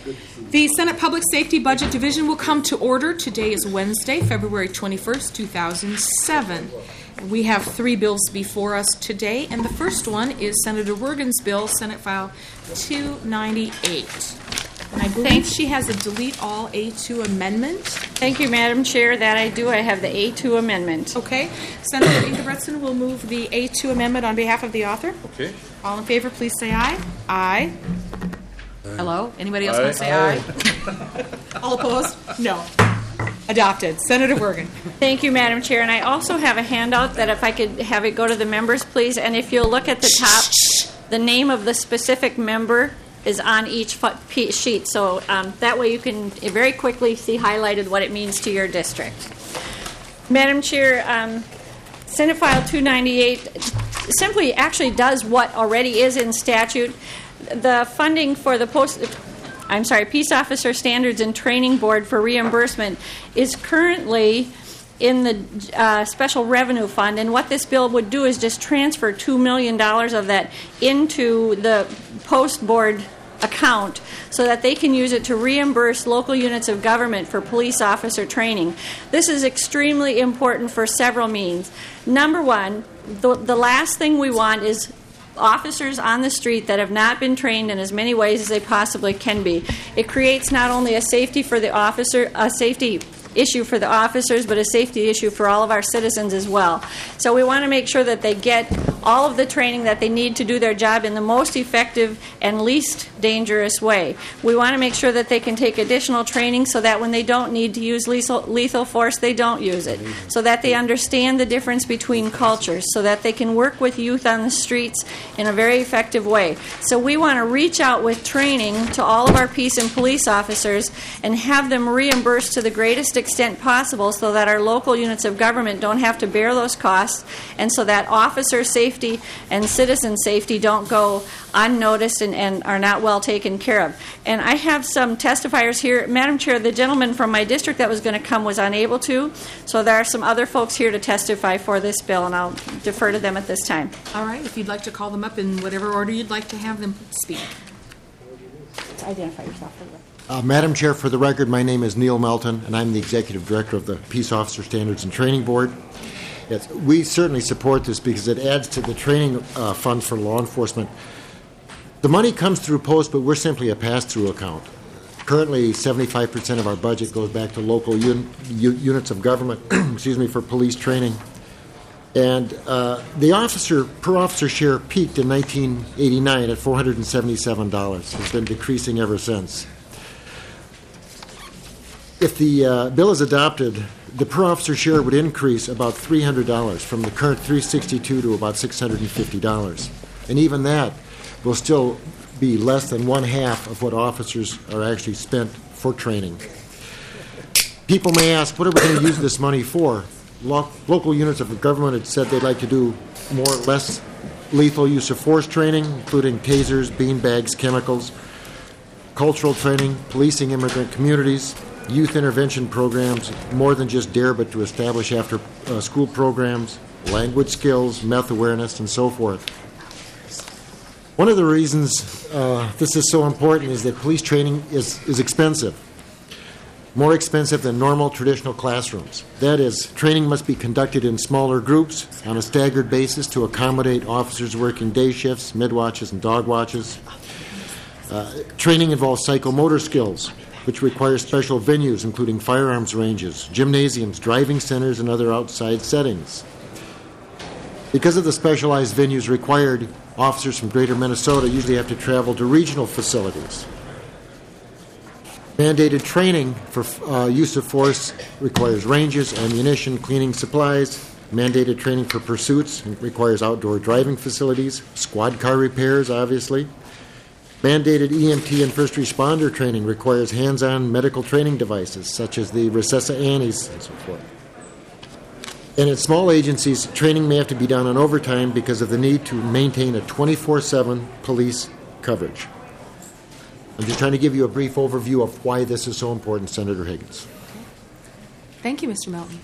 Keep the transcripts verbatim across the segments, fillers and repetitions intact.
The Senate Public Safety Budget Division will come to order. Today is Wednesday, February twenty-first, two thousand seven. We have three bills before us today, and the first one is Senator Wergen's bill, Senate File two ninety-eight. And I believe Thanks. she has a delete all A two amendment. Thank you, Madam Chair. That I do. I have the A two amendment. Okay. Senator Ingebretson will move the A two amendment on behalf of the author. Okay. All in favor, please say aye. Aye. Hello? Anybody else Aye. want to say aye? All opposed? No. Adopted. Senator Wergen. Thank you, Madam Chair. And I also have a handout that if I could have it go to the members, please. And if you'll look at the top, the name of the specific member is on each fu- p- sheet. So um, that way you can very quickly see highlighted what it means to your district. Madam Chair, um, Senate File two ninety-eight simply actually does what already is in statute. The funding for the post, I'm sorry, Peace Officer Standards and Training Board for reimbursement is currently in the uh, Special Revenue Fund, and what this bill would do is just transfer two million dollars of that into the Post Board account so that they can use it to reimburse local units of government for police officer training. This is extremely important for several means. Number one, the, the last thing we want is officers on the street that have not been trained in as many ways as they possibly can be. It creates not only a safety for the officer, a safety issue for the officers, but a safety issue for all of our citizens as well. So we want to make sure that they get all of the training that they need to do their job in the most effective and least dangerous way. We want to make sure that they can take additional training so that when they don't need to use lethal, lethal force, they don't use it. So that they understand the difference between cultures, so that they can work with youth on the streets in a very effective way. So we want to reach out with training to all of our peace and police officers and have them reimbursed to the greatest extent possible so that our local units of government don't have to bear those costs, and so that officer safety and citizen safety don't go unnoticed and, and are not well taken care of. And I have some testifiers here. Madam Chair, the gentleman from my district that was going to come was unable to, so there are some other folks here to testify for this bill, and I'll defer to them at this time. All right. If you'd like to call them up in whatever order you'd like to have them speak. Identify yourself. Uh, Madam Chair, for the record, my name is Neil Melton, and I'm the Executive Director of the Peace Officer Standards and Training Board. Yes, we certainly support this because it adds to the training uh, funds for law enforcement. The money comes through post, but we're simply a pass-through account. Currently, seventy-five percent of our budget goes back to local un- u- units of government, excuse me, for police training. And uh, the officer per officer share peaked in nineteen eighty-nine at four hundred seventy-seven dollars. It's been decreasing ever since. If the uh, bill is adopted, the per officer share would increase about three hundred dollars from the current three hundred sixty-two dollars to about six hundred fifty dollars. And even that will still be less than one half of what officers are actually spent for training. People may ask, what are we going to use this money for? Lo- local units of government had said they'd like to do more or less lethal use of force training, including tasers, beanbags, chemicals, cultural training, policing immigrant communities, youth intervention programs, more than just DARE, but to establish after uh, school programs, language skills, meth awareness, and so forth. One of the reasons uh, this is so important is that police training is, is expensive, more expensive than normal traditional classrooms. That is, training must be conducted in smaller groups on a staggered basis to accommodate officers working day shifts, mid-watches, and dog watches. Uh, training involves psychomotor skills, which requires special venues, including firearms ranges, gymnasiums, driving centers, and other outside settings. Because of the specialized venues required, officers from Greater Minnesota usually have to travel to regional facilities. Mandated training for uh, use of force requires ranges, ammunition, cleaning supplies. Mandated training for pursuits requires outdoor driving facilities, squad car repairs, obviously. Mandated E M T and first responder training requires hands-on medical training devices, such as the Recessa Annis and so forth. And at small agencies, training may have to be done on overtime because of the need to maintain a twenty-four seven police coverage. I'm just trying to give you a brief overview of why this is so important, Senator Higgins. Thank you, Mister Melton.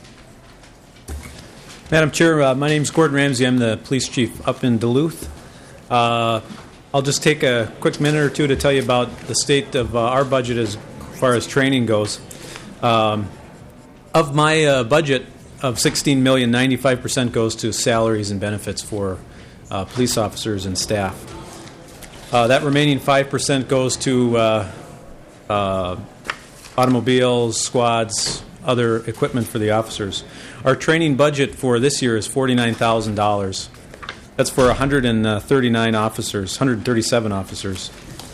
Madam Chair, uh, my name is Gordon Ramsey. I'm the police chief up in Duluth. Uh, I'll just take a quick minute or two to tell you about the state of uh, our budget as far as training goes. Um, of my uh, budget of sixteen million dollars, ninety-five percent goes to salaries and benefits for uh, police officers and staff. Uh, that remaining five percent goes to uh, uh, automobiles, squads, other equipment for the officers. Our training budget for this year is forty-nine thousand dollars. That's for one hundred thirty-nine officers, one hundred thirty-seven officers.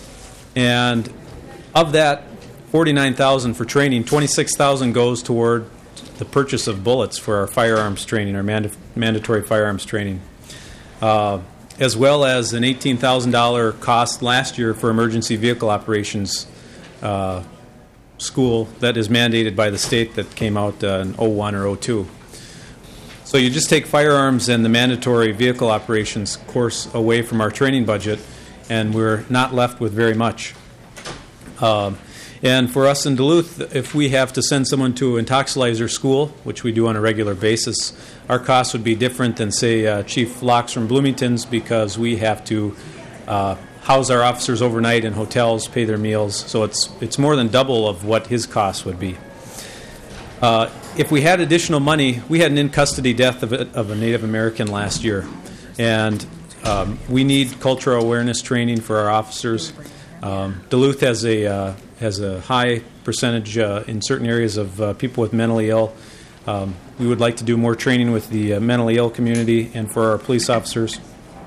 And of that forty-nine thousand dollars for training, twenty-six thousand dollars goes toward the purchase of bullets for our firearms training, our manda- mandatory firearms training, uh, as well as an eighteen thousand dollars cost last year for emergency vehicle operations uh, school that is mandated by the state that came out uh, in oh one or oh two. So you just take firearms and the mandatory vehicle operations course away from our training budget, and we're not left with very much. Um, and for us in Duluth, if we have to send someone to intoxilizer school, which we do on a regular basis, our costs would be different than, say, uh, Chief Locks from Bloomington's, because we have to uh, house our officers overnight in hotels, pay their meals. So it's it's more than double of what his costs would be. Uh, if we had additional money, we had an in-custody death of a, of a Native American last year, and um, we need cultural awareness training for our officers. Um, Duluth has a uh, has a high percentage uh, in certain areas of uh, people with mentally ill. Um, we would like to do more training with the uh, mentally ill community and for our police officers,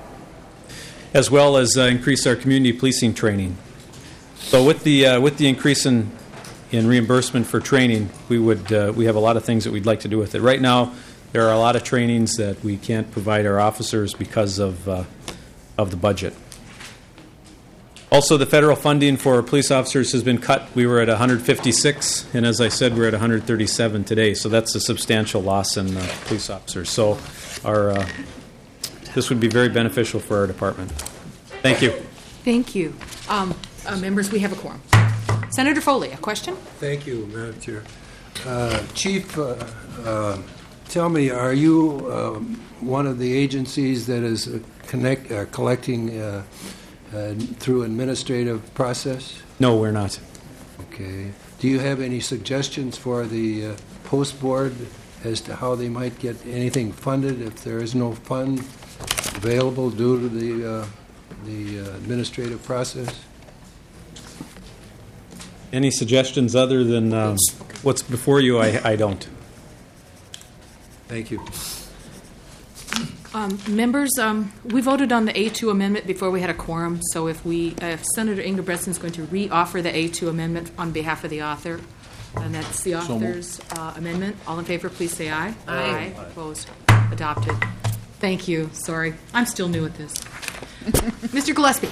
as well as uh, increase our community policing training. So with the uh, with the increase in in reimbursement for training, we would uh, we have a lot of things that we'd like to do with it. Right now, there are a lot of trainings that we can't provide our officers because of uh, of the budget. Also, the federal funding for police officers has been cut. We were at one hundred fifty-six, and as I said, we're at one hundred thirty-seven today. So that's a substantial loss in uh, police officers. So our uh, this would be very beneficial for our department. Thank you. Thank you. Um, uh, members, we have a quorum. Senator Foley, a question? Thank you, Madam Chair. Uh, Chief, uh, uh, tell me, are you um, one of the agencies that is uh, connect, uh, collecting uh, uh, through administrative process? No, we're not. Okay. Do you have any suggestions for the uh, post board as to how they might get anything funded if there is no fund available due to the uh, the uh, administrative process? Any suggestions other than um, what's before you? I, I don't. Thank you. Um, members, um, we voted on the A two amendment before we had a quorum, so if we, uh, if Senator Ingebretson is going to re-offer the A two amendment on behalf of the author, and that's the author's uh, amendment, all in favor, please say aye. Aye. Aye. Opposed? Adopted. Thank you. Sorry. I'm still new at this. Mister Gillespie.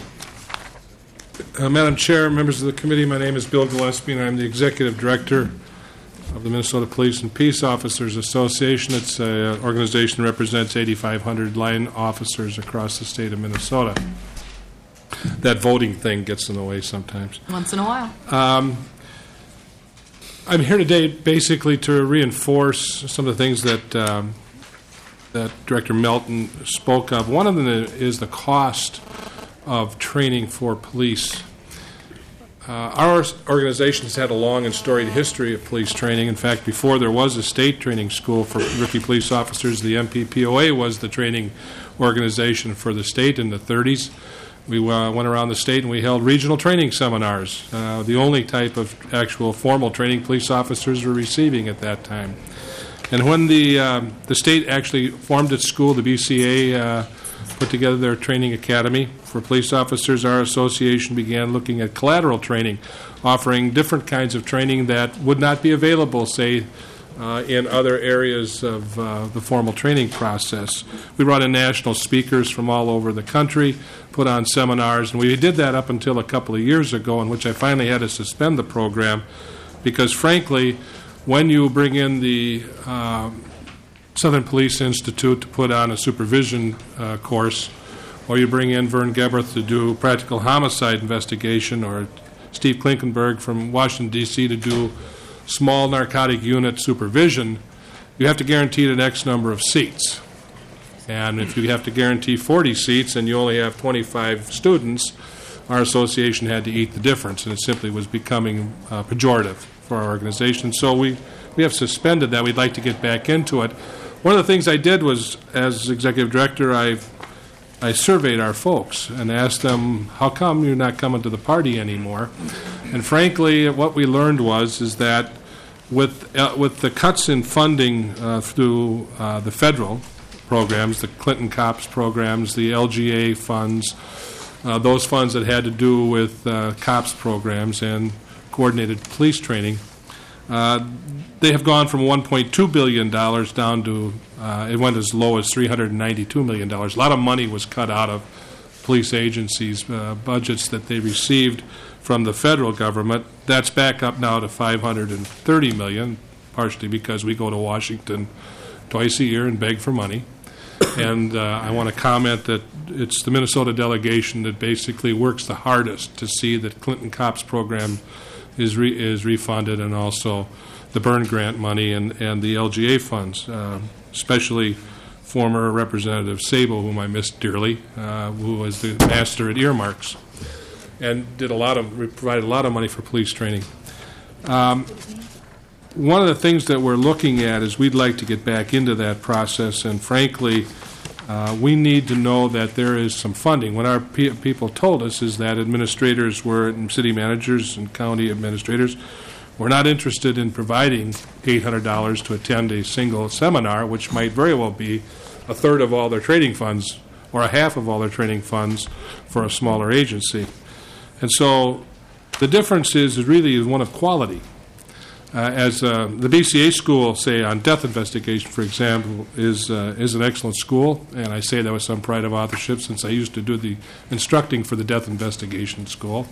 Uh, Madam Chair, members of the committee, my name is Bill Gillespie, and I'm the Executive Director of the Minnesota Police and Peace Officers Association. It's an organization that represents eighty-five hundred line officers across the state of Minnesota. That voting thing gets in the way sometimes. Once in a while. Um, I'm here today basically to reinforce some of the things that um, that Director Melton spoke of. One of them is the cost of training for police. Uh, our organization has had a long and storied history of police training. In fact, before there was a state training school for rookie police officers, the M P P O A was the training organization for the state in the thirties. We uh, went around the state and we held regional training seminars, uh, the only type of actual formal training police officers were receiving at that time. And when the um, the state actually formed its school, the B C A uh, put together their training academy for police officers, our association began looking at collateral training, offering different kinds of training that would not be available, say, uh, in other areas of uh, the formal training process. We brought in national speakers from all over the country, put on seminars, and we did that up until a couple of years ago, in which I finally had to suspend the program because, frankly, when you bring in the uh, Southern Police Institute to put on a supervision uh, course, or you bring in Vern Geberth to do practical homicide investigation, or Steve Klinkenberg from Washington, D C to do small narcotic unit supervision, you have to guarantee an X number of seats. And if you have to guarantee forty seats and you only have twenty-five students, our association had to eat the difference, and it simply was becoming uh, pejorative for our organization. So we, we have suspended that. We'd like to get back into it. One of the things I did was, as executive director, I I surveyed our folks and asked them, how come you're not coming to the party anymore? And frankly, what we learned was is that with uh, with the cuts in funding uh, through uh, the federal programs, the Clinton COPS programs, the L G A funds, uh, those funds that had to do with uh, COPS programs and coordinated police training, uh, they have gone from one point two billion dollars down to, uh, it went as low as three hundred ninety-two million dollars. A lot of money was cut out of police agencies' uh, budgets that they received from the federal government. That's back up now to five hundred thirty million dollars, partially because we go to Washington twice a year and beg for money. And uh, I want to comment that it's the Minnesota delegation that basically works the hardest to see that Clinton COPS program is re- is refunded, and also the Byrne grant money and, and the L G A funds, uh, especially former Representative Sabo, whom I miss dearly, uh, who was the master at earmarks and did a lot of provided a lot of money for police training. Um, one of the things that we're looking at is we'd like to get back into that process, and frankly, uh, we need to know that there is some funding. What our pe- people told us is that administrators were, and city managers and county administrators, were not interested in providing eight hundred dollars to attend a single seminar, which might very well be a third of all their training funds or a half of all their training funds for a smaller agency. And so the difference is, is really is one of quality. Uh, as uh, the B C A school, say, on death investigation, for example, is uh, is an excellent school, and I say that with some pride of authorship since I used to do the instructing for the death investigation school.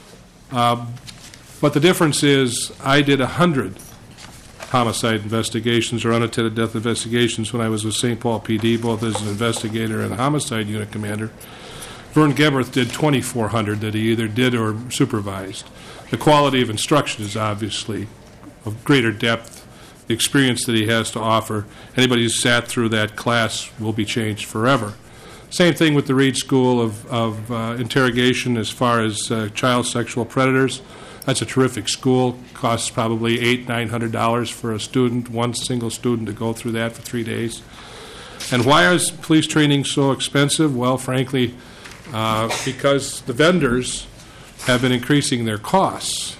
Uh, but the difference is I did one hundred homicide investigations or unattended death investigations when I was with Saint Paul P D, both as an investigator and a homicide unit commander. Vern Geberth did twenty-four hundred that he either did or supervised. The quality of instruction is obviously of greater depth. The experience that he has to offer, anybody who's sat through that class will be changed forever. Same thing with the Reed School of, of uh, Interrogation as far as uh, child sexual predators. That's a terrific school. Costs probably eight, nine hundred dollars for a student, one single student, to go through that for three days. And why is police training so expensive? Well, frankly, uh, because the vendors have been increasing their costs,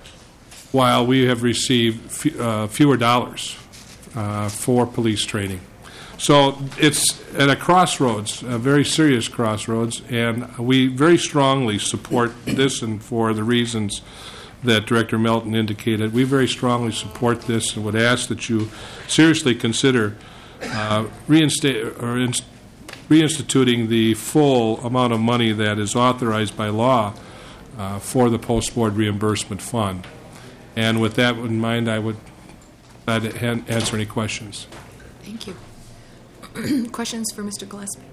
while we have received f- uh, fewer dollars uh, for police training. So it's at a crossroads, a very serious crossroads, and we very strongly support this, and for the reasons that Director Melton indicated, we very strongly support this and would ask that you seriously consider uh, reinsta- or inst- reinstituting the full amount of money that is authorized by law uh, for the post-board reimbursement fund. And with that in mind, I would I'd answer any questions. Thank you. Questions for Mister Gillespie?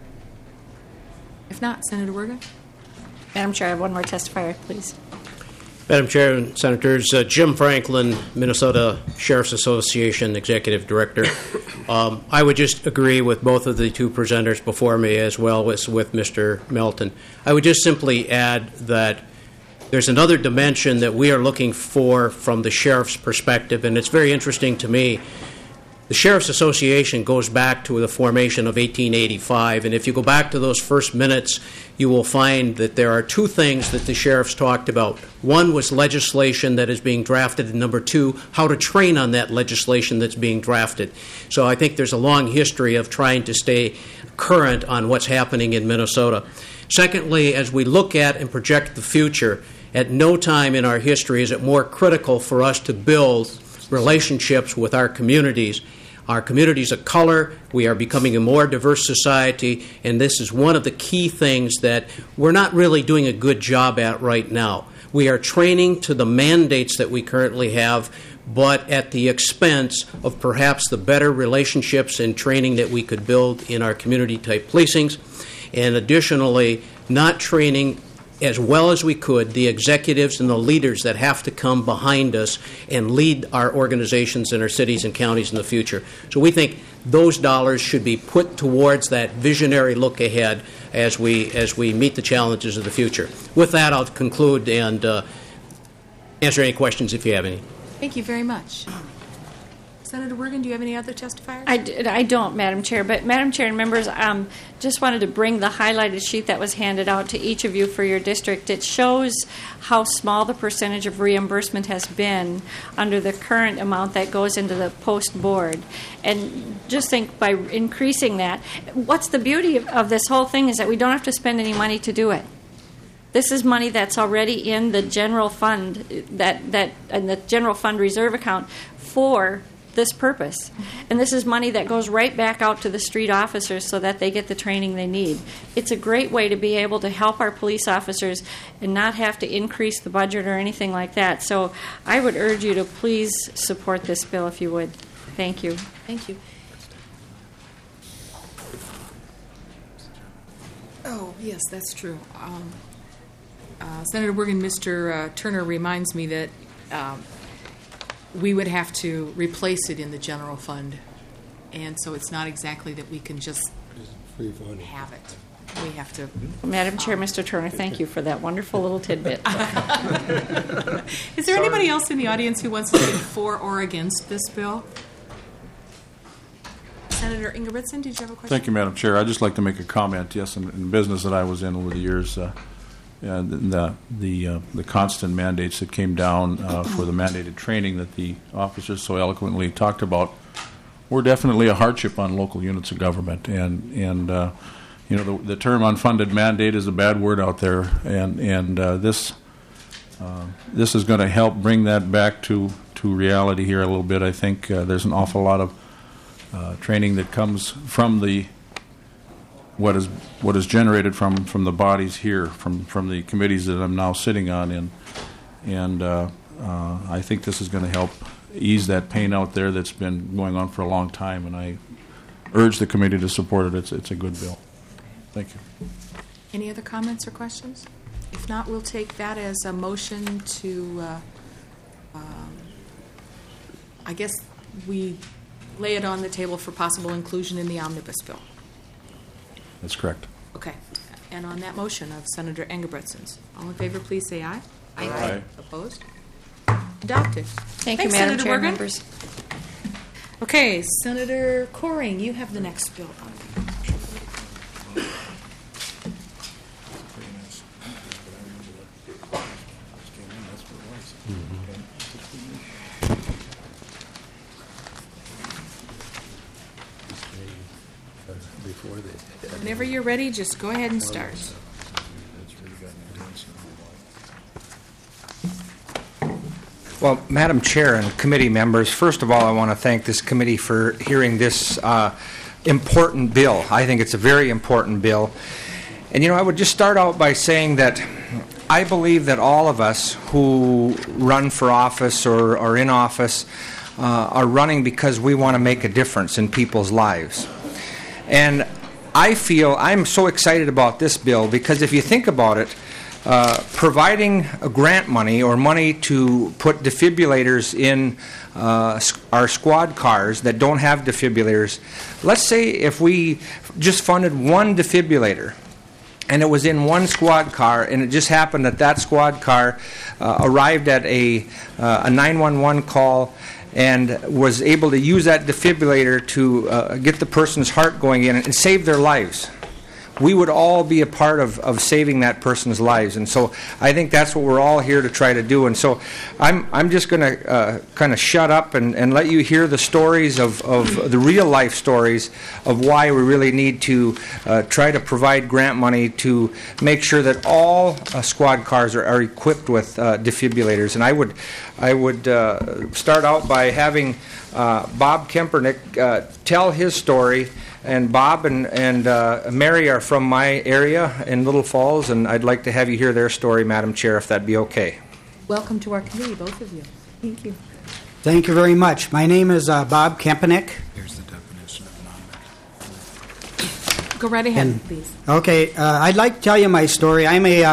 If not, Senator Werga. Madam Chair, I have one more testifier, please. Madam Chair and Senators, uh, Jim Franklin, Minnesota Sheriff's Association Executive Director. Um, I would just agree with both of the two presenters before me, as well as with Mister Melton. I would just simply add that there's another dimension that we are looking for from the sheriff's perspective, and it's very interesting to me. The Sheriff's Association goes back to the formation of eighteen eighty-five, and if you go back to those first minutes, you will find that there are two things that the sheriffs talked about. One was legislation that is being drafted, and number two, how to train on that legislation that's being drafted. So I think there's a long history of trying to stay current on what's happening in Minnesota. Secondly, as we look at and project the future, at no time in our history is it more critical for us to build relationships with our communities. Our communities of color, we are becoming a more diverse society, and this is one of the key things that we're not really doing a good job at right now. We are training to the mandates that we currently have, but at the expense of perhaps the better relationships and training that we could build in our community-type policings, and additionally, not training as well as we could the executives and the leaders that have to come behind us and lead our organizations in our cities and counties in the future. So we think those dollars should be put towards that visionary look ahead as we as we meet the challenges of the future. With that, I'll conclude and uh, answer any questions if you have any. Thank you very much. Senator Wergen, do you have any other testifiers? I, d- I don't, Madam Chair. But, Madam Chair and members, um, just wanted to bring the highlighted sheet that was handed out to each of you for your district. It shows how small the percentage of reimbursement has been under the current amount that goes into the post board. And just think, by increasing that, what's the beauty of, of this whole thing is that we don't have to spend any money to do it. This is money that's already in the general fund, that that in the general fund reserve account for this purpose. And this is money that goes right back out to the street officers so that they get the training they need. It's a great way to be able to help our police officers and not have to increase the budget or anything like that. So I would urge you to please support this bill if you would. Thank you. Thank you. Oh, yes, that's true. Um, uh, Senator Wergen, Mister Uh, Turner reminds me that um, we would have to replace it in the general fund. And so it's not exactly that we can just have it. We have to. Madam Chair, Mister Turner, thank you for that wonderful little tidbit. Is there anybody else in the audience who wants to speak for or against this bill? Senator Ingebrigtsen, did you have a question? Thank you, Madam Chair. I'd just like to make a comment. Yes, in, in business that I was in over the years, uh, and the the uh, the constant mandates that came down uh, for the mandated training that the officers so eloquently talked about were definitely a hardship on local units of government. And and uh, you know the, the term unfunded mandate is a bad word out there, and and uh, this uh, this is going to help bring that back to to reality here a little bit. I think uh, there's an awful lot of uh, training that comes from the what is what is generated from, from the bodies here, from, from the committees that I'm now sitting on, and and uh, uh, I think this is going to help ease that pain out there that's been going on for a long time, and I urge the committee to support it. It's it's a good bill. Thank you. Any other comments or questions? If not, we'll take that as a motion to, uh, um, I guess we lay it on the table for possible inclusion in the omnibus bill. That's correct. Okay. And on that motion of Senator Engebretsen's, all in favor, please say aye. Aye. Aye. Opposed? Adopted. Thank Thanks, you, Madam Senator Chair, Wergen. members. Okay, Senator Coring, you have the next bill. Whenever you're ready, just go ahead and start. Well, Madam Chair and committee members, first of all, I want to thank this committee for hearing this uh, important bill. I think it's a very important bill. And, you know, I would just start out by saying that I believe that all of us who run for office or are in office uh, are running because we want to make a difference in people's lives. And I feel I'm so excited about this bill because if you think about it, Uh, providing a grant money or money to put defibrillators in uh, our squad cars that don't have defibrillators. Let's say if we just funded one defibrillator and it was in one squad car and it just happened that that squad car uh, arrived at a, uh, a nine one one call and was able to use that defibrillator to uh, get the person's heart going in and save their lives. We would all be a part of, of saving that person's lives. And so I think that's what we're all here to try to do. And so I'm I'm just going to uh, kind of shut up and, and let you hear the stories of, of the real life stories of why we really need to uh, try to provide grant money to make sure that all uh, squad cars are, are equipped with uh, defibrillators. And I would I would uh, start out by having uh, Bob Kempernick uh, tell his story. And Bob and, and uh, Mary are from my area in Little Falls, and I'd like to have you hear their story, Madam Chair, if that'd be okay. Welcome to our committee, both of you. Thank you. Thank you very much. My name is uh, Bob Kempernick. Here's the definition of non-medical. Go right ahead, And- please. Okay, uh, I'd like to tell you my story. I'm a uh,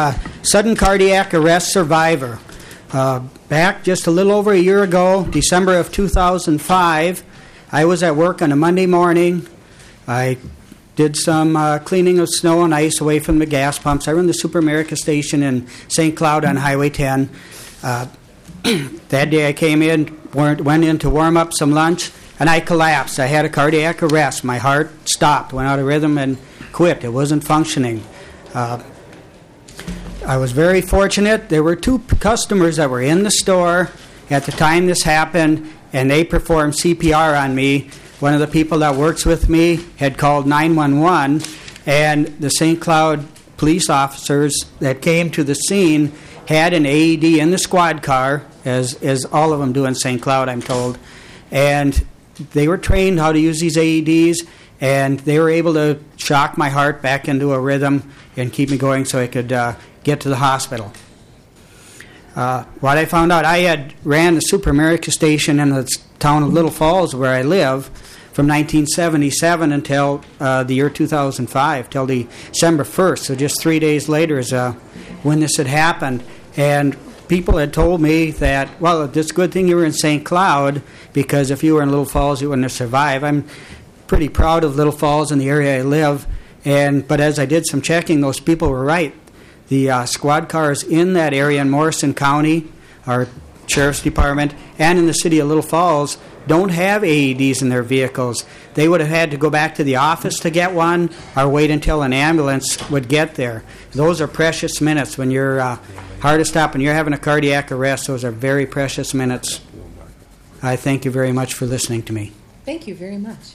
sudden cardiac arrest survivor. Uh, back just a little over a year ago, December of two thousand five, I was at work on a Monday morning. I did some uh, cleaning of snow and ice away from the gas pumps. I run the Super America station in Saint Cloud on Highway ten. Uh, that day I came in, went in to warm up some lunch, and I collapsed. I had a cardiac arrest. My heart stopped, went out of rhythm, and quit. It wasn't functioning. Uh, I was very fortunate. There were two p- customers that were in the store at the time this happened, and they performed C P R on me. One of the people that works with me had called nine one one, and the Saint Cloud police officers that came to the scene had an A E D in the squad car, as, as all of them do in Saint Cloud, I'm told. And they were trained how to use these A E Ds, and they were able to shock my heart back into a rhythm and keep me going so I could uh, get to the hospital. Uh, what I found out, I had ran the Super America station in the town of Little Falls where I live from nineteen seventy-seven until uh, the year two thousand five, till December first. So just three days later is uh, when this had happened. And people had told me that, well, it's a good thing you were in Saint Cloud, because if you were in Little Falls, you wouldn't have survived. I'm pretty proud of Little Falls and the area I live. And but as I did some checking, those people were right. The uh, squad cars in that area in Morrison County, our Sheriff's Department, and in the city of Little Falls don't have A E Ds in their vehicles. They would have had to go back to the office to get one or wait until an ambulance would get there. Those are precious minutes when your uh, heart is stopped and you're having a cardiac arrest. Those are very precious minutes. I thank you very much for listening to me. Thank you very much.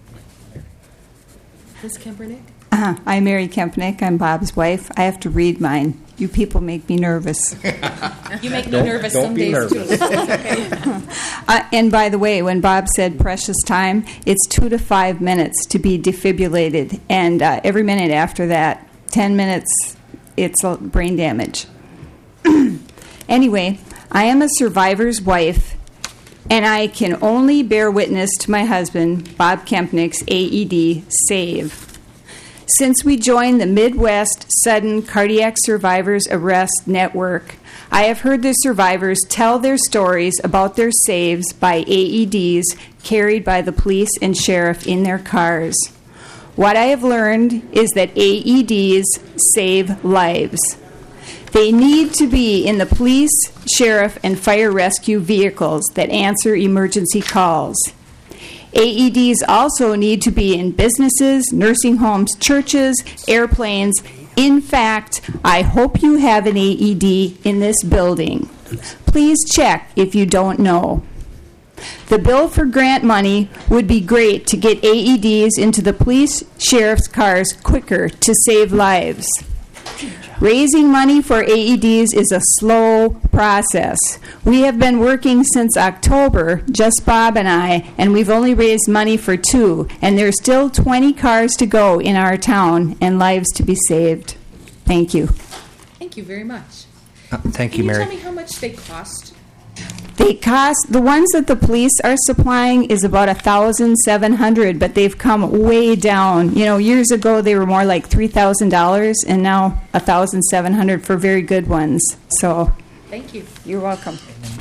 Miz Kempernick? Uh, I'm Mary Kempnick. I'm Bob's wife. I have to read mine. You people make me nervous. You make me nervous some days, too. Okay. uh, and by the way, when Bob said precious time, it's two to five minutes to be defibrillated. And uh, every minute after that, ten minutes, it's uh, brain damage. Anyway, I am a survivor's wife, and I can only bear witness to my husband, Bob Kempnick's A E D SAVE. Since we joined the Midwest Sudden Cardiac Survivors Arrest Network, I have heard the survivors tell their stories about their saves by A E Ds carried by the police and sheriff in their cars. What I have learned is that A E Ds save lives. They need to be in the police, sheriff, and fire rescue vehicles that answer emergency calls. A E Ds also need to be in businesses, nursing homes, churches, airplanes. In fact, I hope you have an A E D in this building. Please check if you don't know. The bill for grant money would be great to get A E Ds into the police, sheriff's cars quicker to save lives. Raising money for A E Ds is a slow process. We have been working since October, just Bob and I, and we've only raised money for two, and there's still twenty cars to go in our town and lives to be saved. Thank you. Thank you very much. Uh, thank Can you, Mary. Can you tell me how much they cost? They cost, the ones that the police are supplying is about one thousand seven hundred dollars, but they've come way down. You know, years ago they were more like three thousand dollars, and now one thousand seven hundred dollars for very good ones. So, thank you. You're welcome.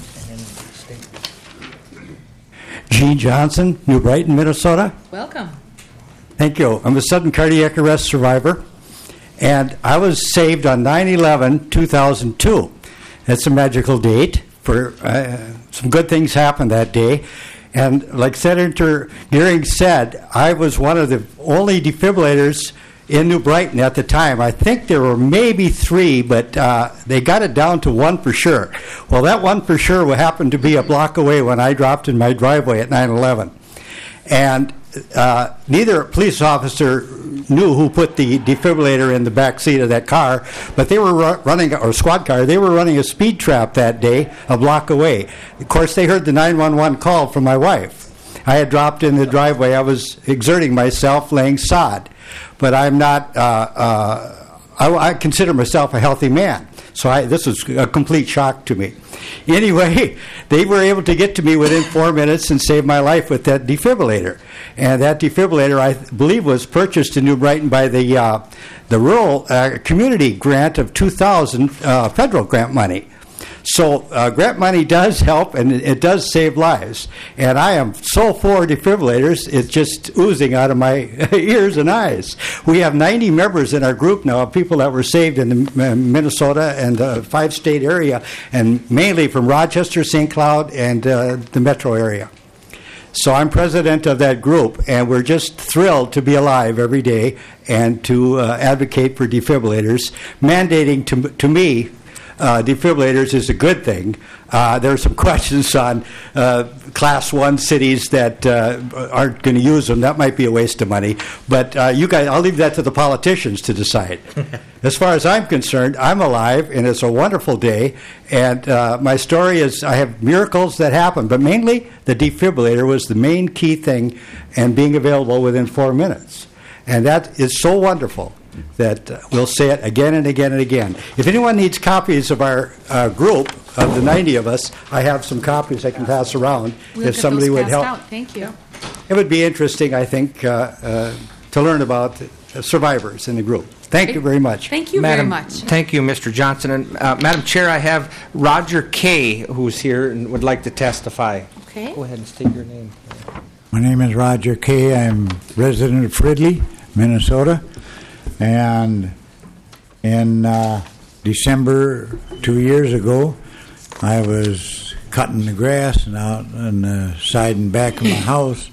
Gene Johnson, New Brighton, Minnesota. Welcome. Thank you. I'm a sudden cardiac arrest survivor, and I was saved on nine eleven two thousand two. That's a magical date. For uh, some good things happened that day. And like Senator Gearing said, I was one of the only defibrillators in New Brighton at the time. I think there were maybe three, but uh, they got it down to one for sure. Well, that one for sure happened to be a block away when I dropped in my driveway at nine eleven. And uh, neither police officer knew who put the defibrillator in the back seat of that car, but they were ru- running, or squad car, they were running a speed trap that day a block away. Of course, they heard the nine one one call from my wife. I had dropped in the driveway. I was exerting myself laying sod, but I'm not, uh, uh, I, I consider myself a healthy man. So I, this was a complete shock to me. Anyway, they were able to get to me within four minutes and save my life with that defibrillator. And that defibrillator, I believe, was purchased in New Brighton by the uh, the rural uh, community grant of two thousand uh, federal grant money. So uh, grant money does help, and it, it does save lives. And I am so for defibrillators, it's just oozing out of my ears and eyes. We have ninety members in our group now of people that were saved in the, uh, Minnesota and the five-state area, and mainly from Rochester, Saint Cloud, and uh, the metro area. So I'm president of that group, and we're just thrilled to be alive every day and to uh, advocate for defibrillators, mandating to, to me Uh, defibrillators is a good thing. Uh, there are some questions on uh, class one cities that uh, aren't going to use them. That might be a waste of money. But uh, you guys, I'll leave that to the politicians to decide. As far as I'm concerned, I'm alive, and it's a wonderful day. And uh, my story is I have miracles that happen, but mainly the defibrillator was the main key thing, and being available within four minutes. And that is so wonderful that uh, we'll say it again and again and again. If anyone needs copies of our uh, group, of the ninety of us, I have some copies I can pass around We'll if get somebody those would passed help. out. Thank you. It would be interesting, I think, uh, uh, to learn about uh, survivors in the group. Thank you very much. Thank you Madam, very much. Thank you, Mister Johnson. And uh, Madam Chair, I have Roger Kay, who's here and would like to testify. Okay. Go ahead and state your name. My name is Roger Kay. I'm resident of Fridley, Minnesota. And in uh, December two years ago, I was cutting the grass and out on the side and back of my house,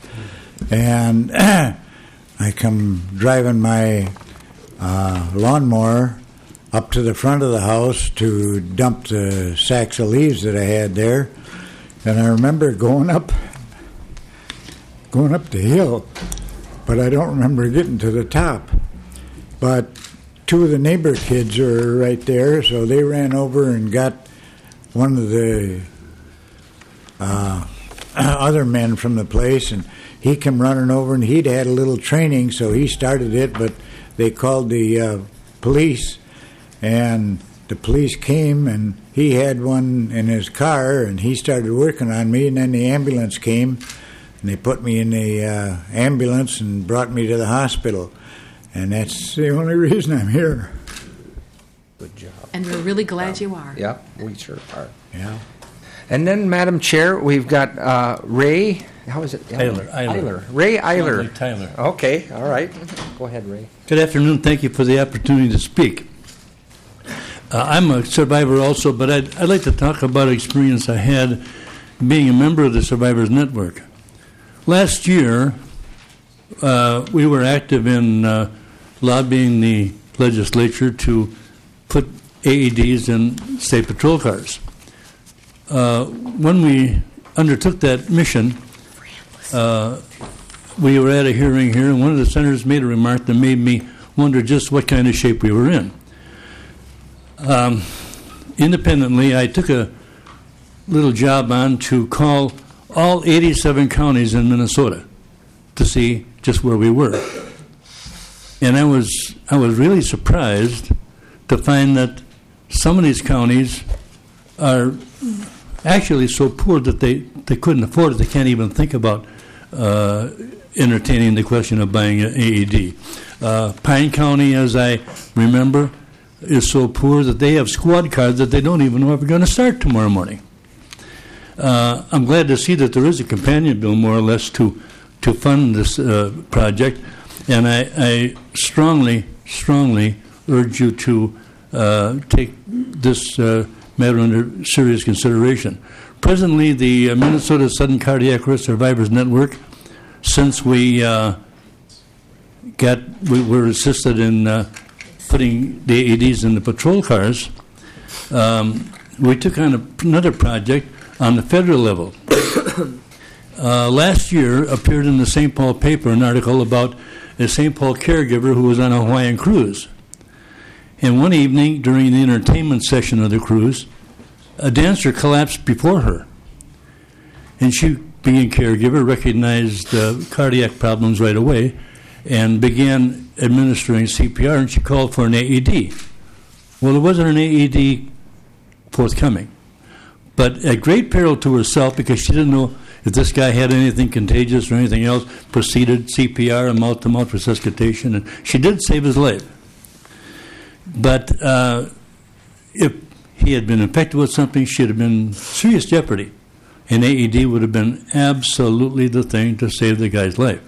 and I come driving my uh, lawnmower up to the front of the house to dump the sacks of leaves that I had there, and I remember going up, going up the hill, but I don't remember getting to the top. But two of the neighbor kids are right there, so they ran over and got one of the uh, other men from the place, and he come running over, and he'd had a little training, so he started it, but they called the uh, police, and the police came, and he had one in his car, and he started working on me, and then the ambulance came, and they put me in the uh, ambulance and brought me to the hospital. And that's the only reason I'm here. Good job. And we're really glad you are. Yeah, we sure are. Yeah. And then, Madam Chair, we've got uh, Ray. How is it? Eiler, Eiler. Ray Eiler. Like Tyler. Okay, all right. Go ahead, Ray. Good afternoon. Thank you for the opportunity to speak. Uh, I'm a survivor also, but I'd, I'd like to talk about an experience I had being a member of the Survivors Network. Last year, uh, we were active in uh, lobbying the legislature to put A E Ds in state patrol cars. Uh, when we undertook that mission, uh, we were at a hearing here, and one of the senators made a remark that made me wonder just what kind of shape we were in. Um, independently, I took a little job on to call all eighty-seven counties in Minnesota to see just where we were. And I was I was really surprised to find that some of these counties are actually so poor that they, they couldn't afford it. They can't even think about uh, entertaining the question of buying an A E D. Uh, Pine County, as I remember, is so poor that they have squad cars that they don't even know if they're going to start tomorrow morning. Uh, I'm glad to see that there is a companion bill, more or less, to to fund this uh, project, and I, I strongly, strongly urge you to uh, take this uh, matter under serious consideration. Presently, the uh, Minnesota Sudden Cardiac Arrest Survivors Network, since we uh, got we were assisted in uh, putting the A E Ds in the patrol cars, um, we took on a, another project on the federal level. uh, last year appeared in the Saint Paul paper an article about a Saint Paul caregiver who was on a Hawaiian cruise. And one evening during the entertainment session of the cruise, a dancer collapsed before her. And she, being a caregiver, recognized uh, cardiac problems right away and began administering C P R, and she called for an A E D. Well, there wasn't an A E D forthcoming. But at great peril to herself, because she didn't know if this guy had anything contagious or anything else, proceeded C P R and mouth-to-mouth resuscitation, and she did save his life. But uh, if he had been infected with something, she'd have been in serious jeopardy, and A E D would have been absolutely the thing to save the guy's life.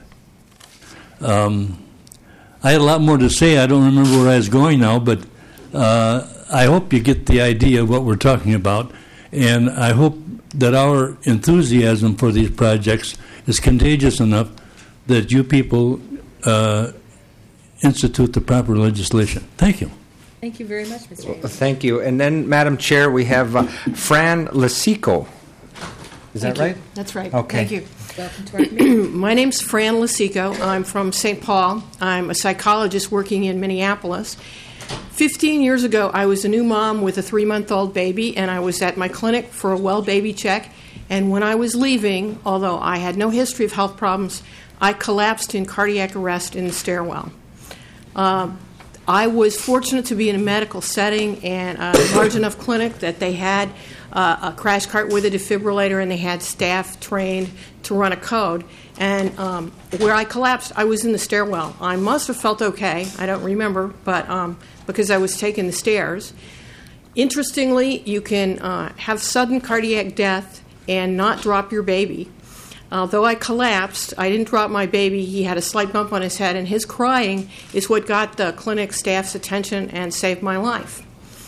Um, I had a lot more to say. I don't remember where I was going now, but uh, I hope you get the idea of what we're talking about, and I hope that our enthusiasm for these projects is contagious enough that you people uh, institute the proper legislation. Thank you. Thank you very much, Mister Well, thank you. And then, Madam Chair, we have uh, Fran Lasico. Is that Thank you. right? That's right. Okay. Thank you. Welcome to our committee. My name's Fran Lasico. I'm from Saint Paul. I'm a psychologist working in Minneapolis. Fifteen years ago, I was a new mom with a three-month-old baby, and I was at my clinic for a well baby check. And when I was leaving, although I had no history of health problems, I collapsed in cardiac arrest in the stairwell. Uh, I was fortunate to be in a medical setting and a large enough clinic that they had uh, a crash cart with a defibrillator, and they had staff trained to run a code. And um, where I collapsed, I was in the stairwell. I must have felt okay. I don't remember, but um, because I was taking the stairs. Interestingly, you can uh, have sudden cardiac death and not drop your baby. Although I collapsed, I didn't drop my baby. He had a slight bump on his head, and his crying is what got the clinic staff's attention and saved my life.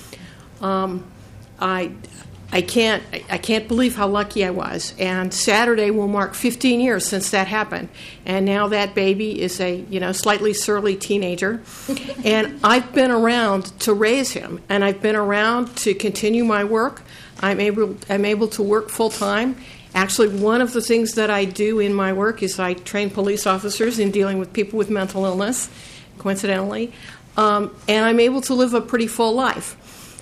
Um, I, I can't, I can't believe how lucky I was. And Saturday will mark fifteen years since that happened, and now that baby is a, you know, slightly surly teenager. And I've been around to raise him, and I've been around to continue my work. I'm able, I'm able to work full time. Actually, one of the things that I do in my work is I train police officers in dealing with people with mental illness, coincidentally, um, and I'm able to live a pretty full life.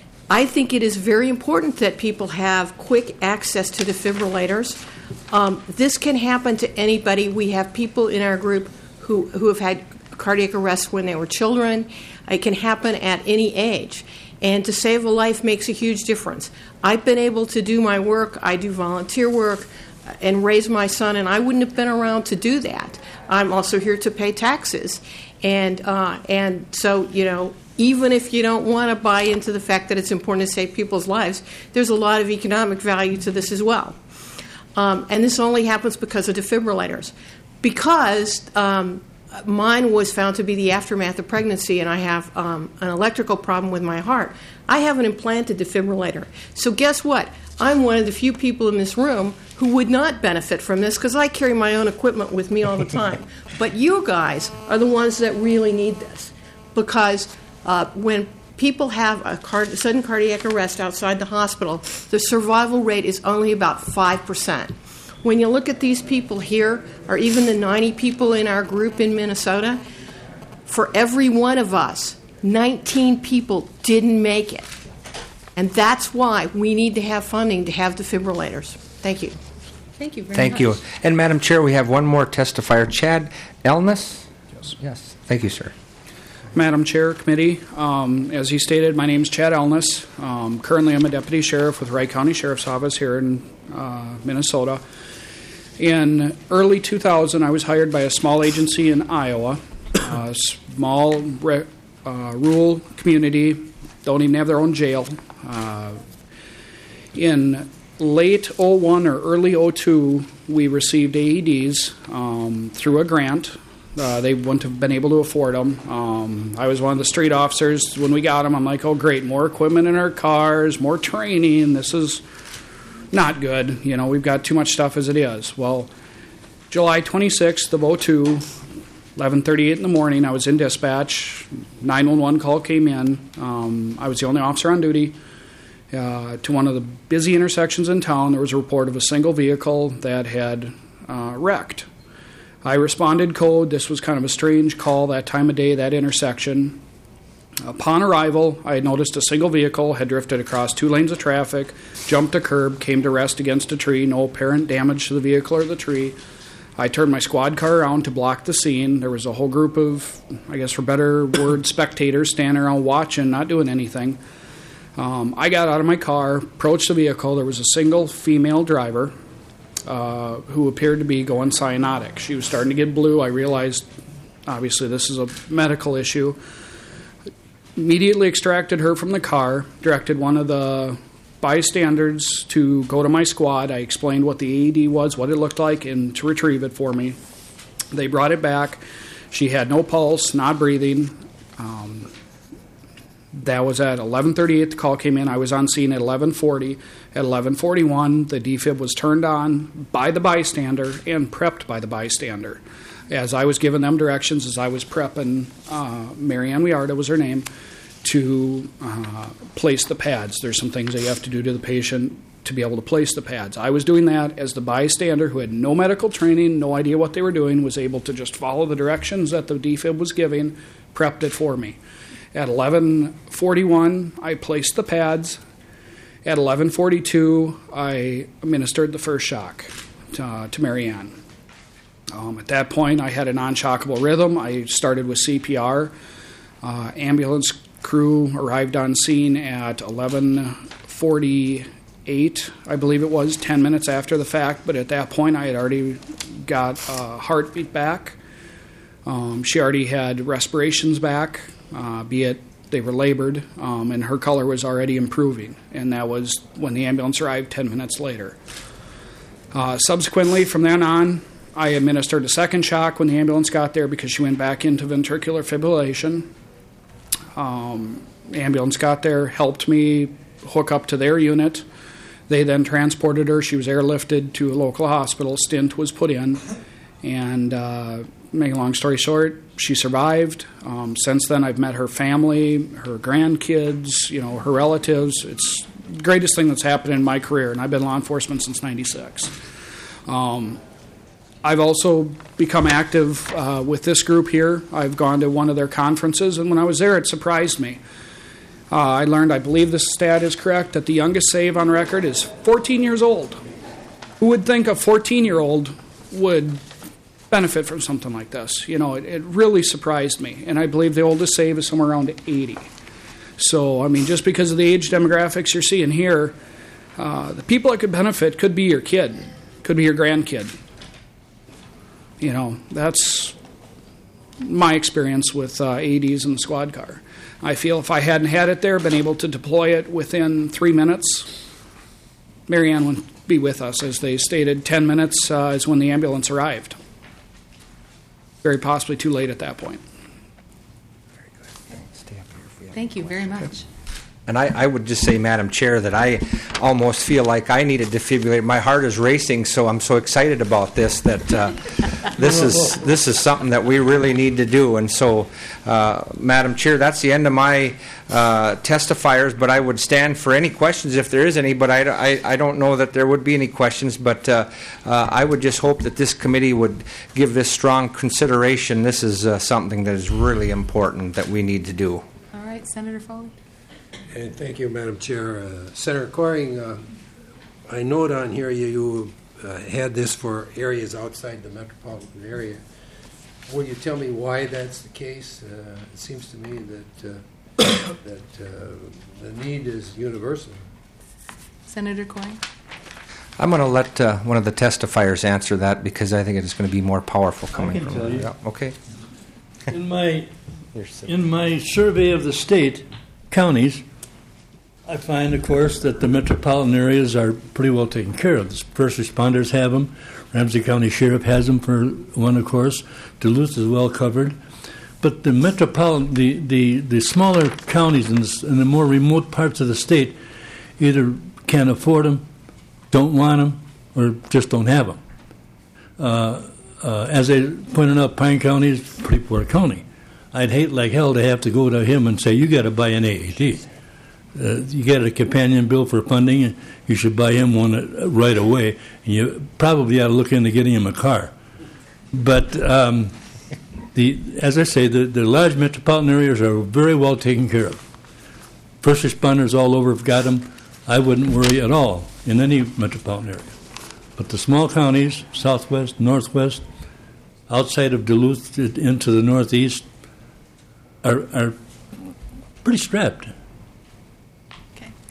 I think it is very important that people have quick access to defibrillators. Um, this can happen to anybody. We have people in our group who, who have had cardiac arrest when they were children. It can happen at any age. And to save a life makes a huge difference. I've been able to do my work. I do volunteer work and raise my son, and I wouldn't have been around to do that. I'm also here to pay taxes. And, uh, and so, you know, even if you don't want to buy into the fact that it's important to save people's lives, there's a lot of economic value to this as well. Um, and this only happens because of defibrillators. Because um, mine was found to be the aftermath of pregnancy, and I have um, an electrical problem with my heart. I have an implanted defibrillator. So guess what? I'm one of the few people in this room who would not benefit from this because I carry my own equipment with me all the time. But you guys are the ones that really need this, because uh, when people have a card- sudden cardiac arrest outside the hospital, the survival rate is only about five percent. When you look at these people here, or even the ninety people in our group in Minnesota, for every one of us, nineteen people didn't make it. And that's why we need to have funding to have defibrillators. Thank you. Thank you very Thank much. you. And Madam Chair, we have one more testifier, Chad Elness. Yes. Yes. Thank you, sir. Madam Chair, Committee, um, as he stated, my name is Chad Elness. Um, currently, I'm a Deputy Sheriff with Wright County Sheriff's Office here in uh, Minnesota. In early two thousand, I was hired by a small agency in Iowa, a small re- uh, rural community, don't even have their own jail. Uh, in late oh one or early oh two, we received A E Ds um, through a grant. Uh, they wouldn't have been able to afford them. Um, I was one of the street officers. When we got them, I'm like, oh, great, more equipment in our cars, more training. This is not good. You know, we've got too much stuff as it is. Well, July twenty-sixth of oh two, eleven thirty-eight in the morning, I was in dispatch. nine one one call came in. Um, I was the only officer on duty. Uh, to one of the busy intersections in town, there was a report of a single vehicle that had uh, wrecked. I responded code. This was kind of a strange call that time of day, that intersection. Upon arrival, I had noticed a single vehicle had drifted across two lanes of traffic, jumped a curb, came to rest against a tree, no apparent damage to the vehicle or the tree. I turned my squad car around to block the scene. There was a whole group of, I guess for better word, spectators standing around watching, not doing anything. Um, I got out of my car, approached the vehicle. There was a single female driver uh, who appeared to be going cyanotic. She was starting to get blue. I realized, obviously, this is a medical issue. Immediately extracted her from the car, directed one of the bystanders to go to my squad. I explained what the A E D was, what it looked like, and to retrieve it for me. They brought it back. She had no pulse, not breathing. Um, that was at eleven thirty-eight. The call came in. I was on scene at eleven forty. At eleven forty-one, the defib was turned on by the bystander and prepped by the bystander. As I was giving them directions, as I was prepping, uh, Marianne Wiarda was her name, to uh, place the pads. There's some things that you have to do to the patient to be able to place the pads. I was doing that as the bystander who had no medical training, no idea what they were doing, was able to just follow the directions that the defib was giving, prepped it for me. At eleven forty-one, I placed the pads. At eleven forty-two, I administered the first shock to, uh, to Marianne. Um, at that point, I had a non-shockable rhythm. I started with C P R. Uh, ambulance crew arrived on scene at eleven forty-eight, I believe it was, ten minutes after the fact. But at that point, I had already got a heartbeat back. Um, she already had respirations back, uh, be it they were labored, um, and her color was already improving. And that was when the ambulance arrived ten minutes later. Uh, subsequently, from then on, I administered a second shock when the ambulance got there because she went back into ventricular fibrillation. Um, ambulance got there, helped me hook up to their unit. They then transported her. She was airlifted to a local hospital. Stint was put in. And uh, make a long story short, she survived. Um, since then, I've met her family, her grandkids, you know, her relatives. It's the greatest thing that's happened in my career, and I've been law enforcement since ninety-six. Um, I've also become active uh, with this group here. I've gone to one of their conferences, and when I was there, it surprised me. Uh, I learned, I believe this stat is correct, that the youngest save on record is fourteen years old. Who would think a fourteen-year-old would benefit from something like this? You know, it, it really surprised me, and I believe the oldest save is somewhere around eighty. So, I mean, just because of the age demographics you're seeing here, uh, the people that could benefit could be your kid, could be your grandkid. You know, that's my experience with uh, A E Ds in the squad car. I feel if I hadn't had it there, been able to deploy it within three minutes, Marianne would be with us. As they stated, ten minutes uh, is when the ambulance arrived. Very possibly too late at that point. Thank you very much. And I, I would just say, Madam Chair, that I almost feel like I need a defibrillator. My heart is racing, so I'm so excited about this that uh, this is this is something that we really need to do. And so, uh, Madam Chair, that's the end of my uh, testifiers, but I would stand for any questions if there is any, but I, I, I don't know that there would be any questions, but uh, uh, I would just hope that this committee would give this strong consideration. This is uh, something that is really important that we need to do. All right, Senator Foley. And thank you, Madam Chair. Uh, Senator Coring, uh, I note on here you, you uh, had this for areas outside the metropolitan area. Will you tell me why that's the case? Uh, it seems to me that uh, that uh, the need is universal. Senator Coring. I'm going to let uh, one of the testifiers answer that because I think it is going to be more powerful coming I can from tell them. you. Yeah, okay. In my in my survey of the state counties, I find, of course, that the metropolitan areas are pretty well taken care of. The first responders have them. Ramsey County Sheriff has them for one, of course. Duluth is well covered. But the metropolitan, the, the, the smaller counties in the, in the more remote parts of the state either can't afford them, don't want them, or just don't have them. Uh, uh, as I pointed out, Pine County is a pretty poor county. I'd hate like hell to have to go to him and say, you got to buy an A E D. Uh, you get a companion bill for funding, and you should buy him one right away. And you probably ought to look into getting him a car. But um, the, as I say, the, the large metropolitan areas are very well taken care of. First responders all over have got them. I wouldn't worry at all in any metropolitan area. But the small counties, southwest, northwest, outside of Duluth into the northeast, are, are pretty strapped. Okay.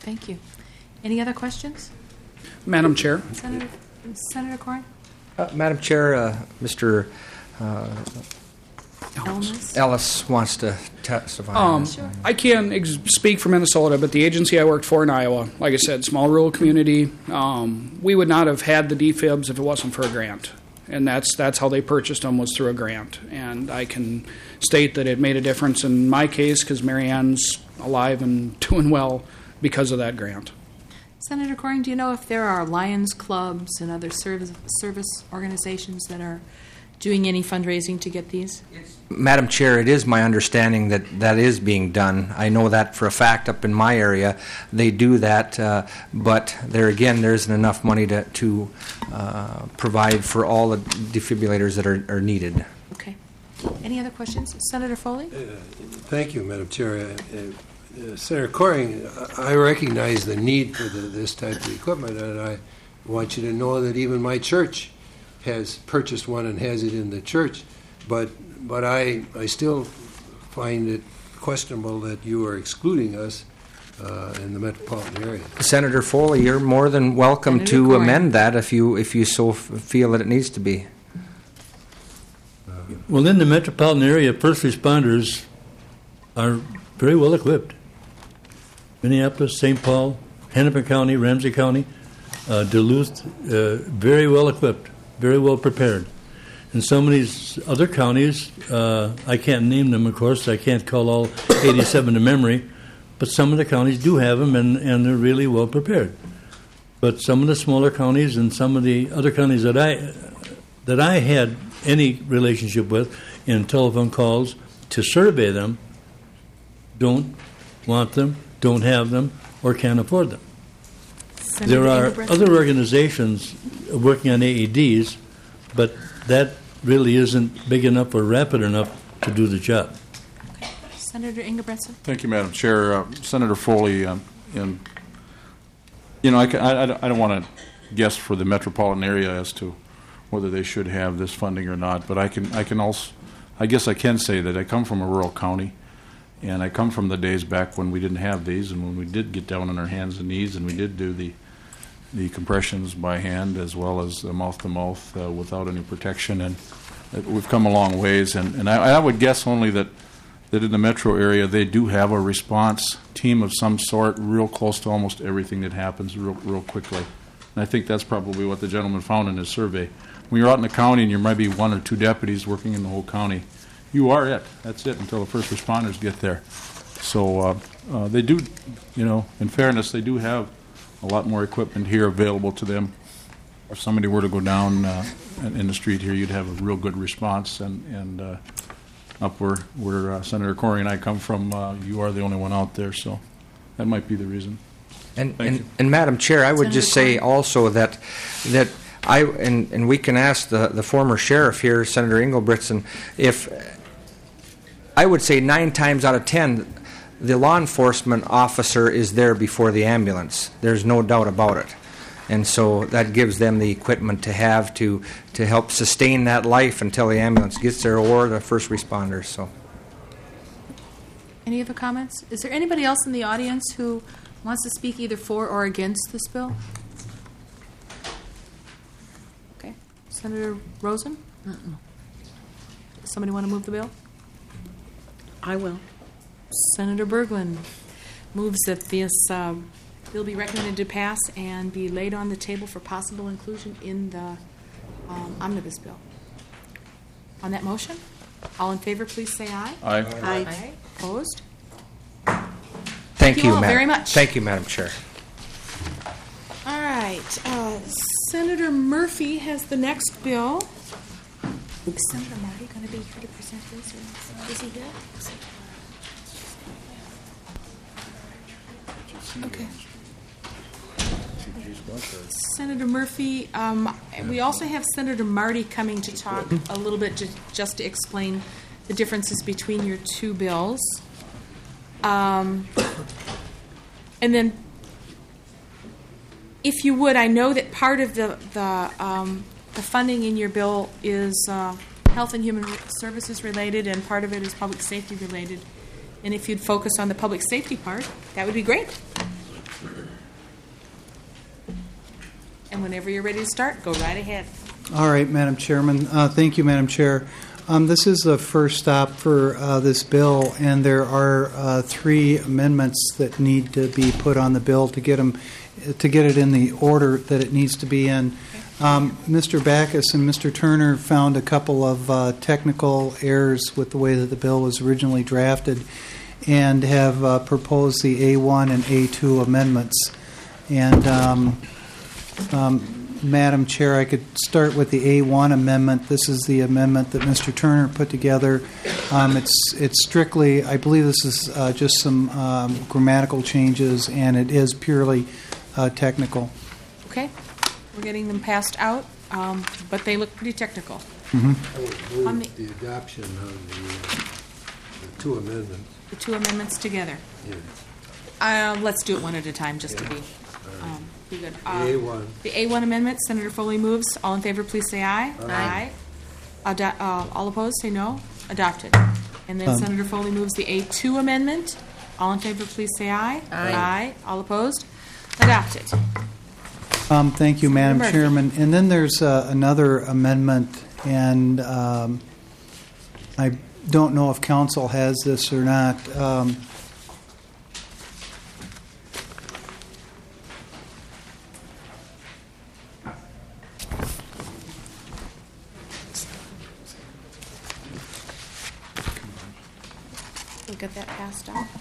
thank you. Any other questions? Madam Chair. Senator, Senator Corrin? Uh, Madam Chair, uh, Mister Uh, Ellis? Ellis wants to testify. Um, I can't ex- speak for Minnesota, but the agency I worked for in Iowa, like I said, small rural community, um, we would not have had the D F I Bs if it wasn't for a grant. And that's that's how they purchased them, was through a grant. And I can state that it made a difference in my case because Marianne's alive and doing well because of that grant. Senator Corrin, do you know if there are Lions clubs and other service, service organizations that are doing any fundraising to get these? Madam Chair, it is my understanding that that is being done. I know that for a fact up in my area. They do that, uh, but there again, there isn't enough money to, to uh, provide for all the defibrillators that are, are needed. Okay. Any other questions? Senator Foley? Uh, thank you, Madam Chair. Uh, uh, Senator Corring, I recognize the need for the, this type of equipment, and I want you to know that even my church has purchased one and has it in the church, but but I I still find it questionable that you are excluding us uh, in the metropolitan area. Senator Foley, you're more than welcome Senator to Corring. amend that if you if you so f- feel that it needs to be. Well, in the metropolitan area, first responders are very well equipped. Minneapolis, Saint Paul, Hennepin County, Ramsey County, uh, Duluth, uh, very well equipped, very well prepared. In some of these other counties, uh, I can't name them, of course. I can't call all eighty-seven to memory, but some of the counties do have them, and, and they're really well prepared. But some of the smaller counties and some of the other counties that I that I had any relationship with in telephone calls to survey them don't want them, don't have them, or can't afford them. Senator There are Engelbrecht? other organizations working on A E Ds, but that really isn't big enough or rapid enough to do the job. Senator Ingebretson? Thank you, Madam Chair. Uh, Senator Foley, um, and, you know, I, ca- I, I don't want to guess for the metropolitan area as to whether they should have this funding or not, but I can, I can also, I guess I can say that I come from a rural county, and I come from the days back when we didn't have these, and when we did get down on our hands and knees, and we did do the the compressions by hand as well as uh, mouth-to-mouth uh, without any protection, and uh, we've come a long ways. And, and I, I would guess only that, that in the metro area they do have a response team of some sort real close to almost everything that happens real, real quickly. And I think that's probably what the gentleman found in his survey. When you're out in the county and there might be one or two deputies working in the whole county, you are it. That's it until the first responders get there. So uh, uh, they do, you know, in fairness, they do have a lot more equipment here available to them. If somebody were to go down uh, in the street here, you'd have a real good response. And, and uh, up where, where uh, Senator Corey and I come from, uh, you are the only one out there, so that might be the reason. And, Thank and, you. and Madam Chair, I would Senator just say Corey. also that that I and, and we can ask the, the former sheriff here, Senator Engelbretson, if I would say nine times out of ten, the law enforcement officer is there before the ambulance. There's no doubt about it. And so that gives them the equipment to have to, to help sustain that life until the ambulance gets there or the first responders. So. Any other comments? Is there anybody else in the audience who wants to speak either for or against this bill? Okay. Senator Rosen? Mm-mm. Somebody want to move the bill? I will. Senator Berglund moves that this uh, bill be recommended to pass and be laid on the table for possible inclusion in the um, omnibus bill. On that motion, all in favor, please say aye. Aye. Aye. Aye. Opposed? Thank, you you, all Madam- very much. Thank you, Madam Chair. All right. Uh, Senator Murphy has the next bill. Is Senator Marty going to be here to present his? Or is he here? Okay. Senator Murphy, um, we also have Senator Marty coming to talk a little bit ju- just to explain the differences between your two bills. Um, and then, if you would, I know that part of the the, um, the funding in your bill is uh, health and human services related, and part of it is public safety related. And if you'd focus on the public safety part, that would be great. And whenever you're ready to start, go right ahead. All right, Madam Chairman. Uh, thank you, Madam Chair. Um, this is the first stop for uh, this bill, and there are uh, three amendments that need to be put on the bill to get them, to get it in the order that it needs to be in. Um, Mister Backus and Mister Turner found a couple of uh, technical errors with the way that the bill was originally drafted, and have uh, proposed the A one and A two amendments. And um, um, Madam Chair, I could start with the A one amendment. This is the amendment that Mister Turner put together. Um, it's it's strictly, I believe this is uh, just some um, grammatical changes, and it is purely uh, technical. Okay. We're getting them passed out, um, but they look pretty technical. Mm-hmm. I would On move the adoption of the, uh, the two amendments. The two amendments together. Yes. Uh, let's do it one at a time, just to be, um, be good. Uh, The A one. The A one amendment, Senator Foley moves. All in favor, please say aye. Aye. Ado- uh, all opposed, say no. Adopted. And then Um, Senator Foley moves the A two amendment. All in favor, please say aye. Aye. Aye. All opposed? Adopted. Um, thank you, Madam Murphy. Chairman. And then there's uh, another amendment, and um, I don't know if council has this or not. Um, We'll get that passed out.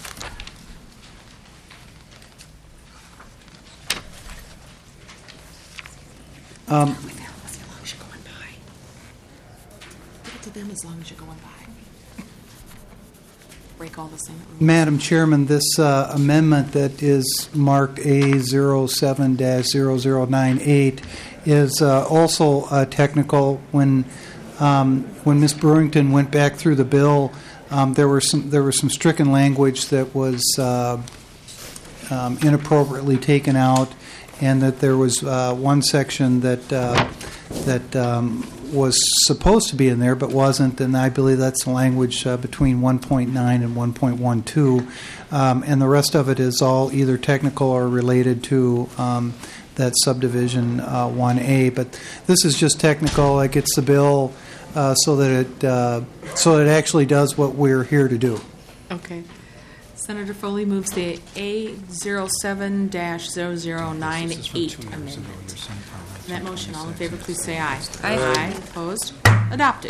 um, As long as you're going by. Give it to them as long as you're going by. Break all the same rules. Madam Chairman, this uh, amendment that is marked A zero seven dash zero zero nine eight is uh, also uh, technical. When um, when Miz Brewington went back through the bill, um, there were some there was some stricken language that was uh, um, inappropriately taken out, and that there was uh, one section that uh, that um, was supposed to be in there but wasn't, and I believe that's the language uh, between one point nine and one point one two, um, and the rest of it is all either technical or related to um, that subdivision uh, one A. But this is just technical. It gets the bill uh, so that it uh, so it actually does what we're here to do. Okay. Senator Foley moves the A zero seven dash zero zero nine eight amendment. In that motion, all in favor, please say aye. Aye. Aye. Opposed? Adopted.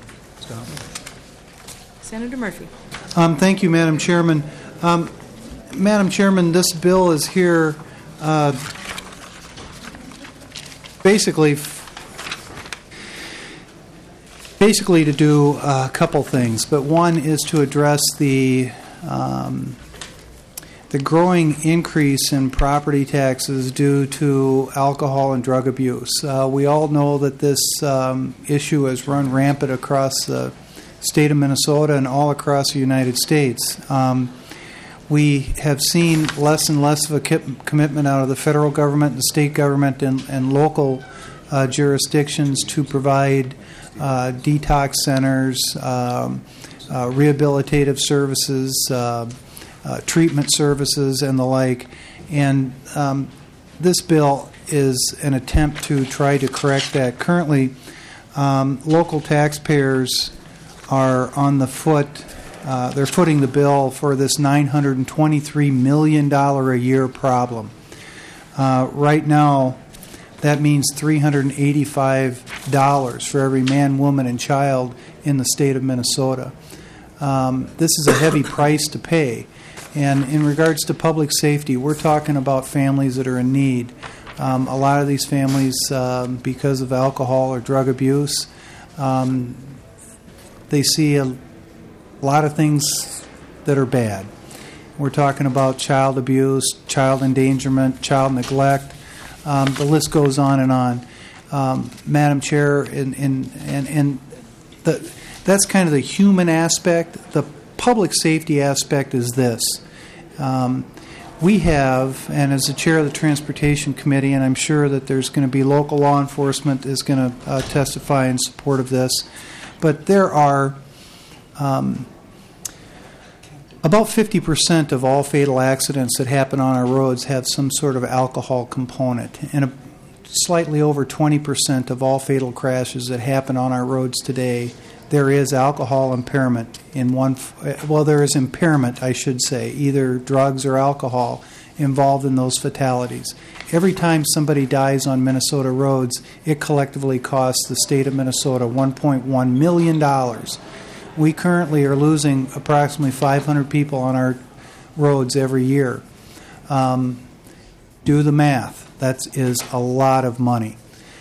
Senator Murphy. Um, thank you, Madam Chairman. Um, Madam Chairman, this bill is here uh, basically basically to do a couple things, but one is to address the um, the growing increase in property taxes due to alcohol and drug abuse. Uh, we all know that this um, issue has run rampant across the state of Minnesota and all across the United States. Um, we have seen less and less of a ki- commitment out of the federal government, the state government, and, and local uh, jurisdictions to provide uh, detox centers, um, uh, rehabilitative services, uh, uh, treatment services, and the like. And um, this bill is an attempt to try to correct that. Currently, um, local taxpayers are on the foot, uh, they're footing the bill for this nine hundred twenty-three million dollars a year problem. Uh, right now, that means three hundred eighty-five dollars for every man, woman, and child in the state of Minnesota. Um, this is a heavy price to pay. And in regards to public safety, we're talking about families that are in need. Um, a lot of these families, um, because of alcohol or drug abuse, um, they see a lot of things that are bad. We're talking about child abuse, child endangerment, child neglect. Um, the list goes on and on. Um, Madam Chair, and, and, and, and the, that's kind of the human aspect. The public safety aspect is this. Um, we have, and as the chair of the Transportation Committee, and I'm sure that there's going to be local law enforcement is going to uh, testify in support of this, but there are um, about fifty percent of all fatal accidents that happen on our roads have some sort of alcohol component. And a, slightly over twenty percent of all fatal crashes that happen on our roads today, there is alcohol impairment in one, well, there is impairment, I should say, either drugs or alcohol involved in those fatalities. Every time somebody dies on Minnesota roads, it collectively costs the state of Minnesota one point one million dollars. We currently are losing approximately five hundred people on our roads every year. Um, do the math. That is a lot of money.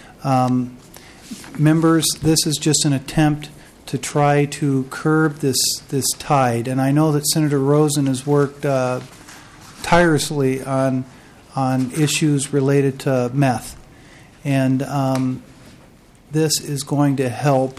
Um, members, this is just an attempt to try to curb this this tide, and I know that Senator Rosen has worked uh, tirelessly on on issues related to meth, and um, this is going to help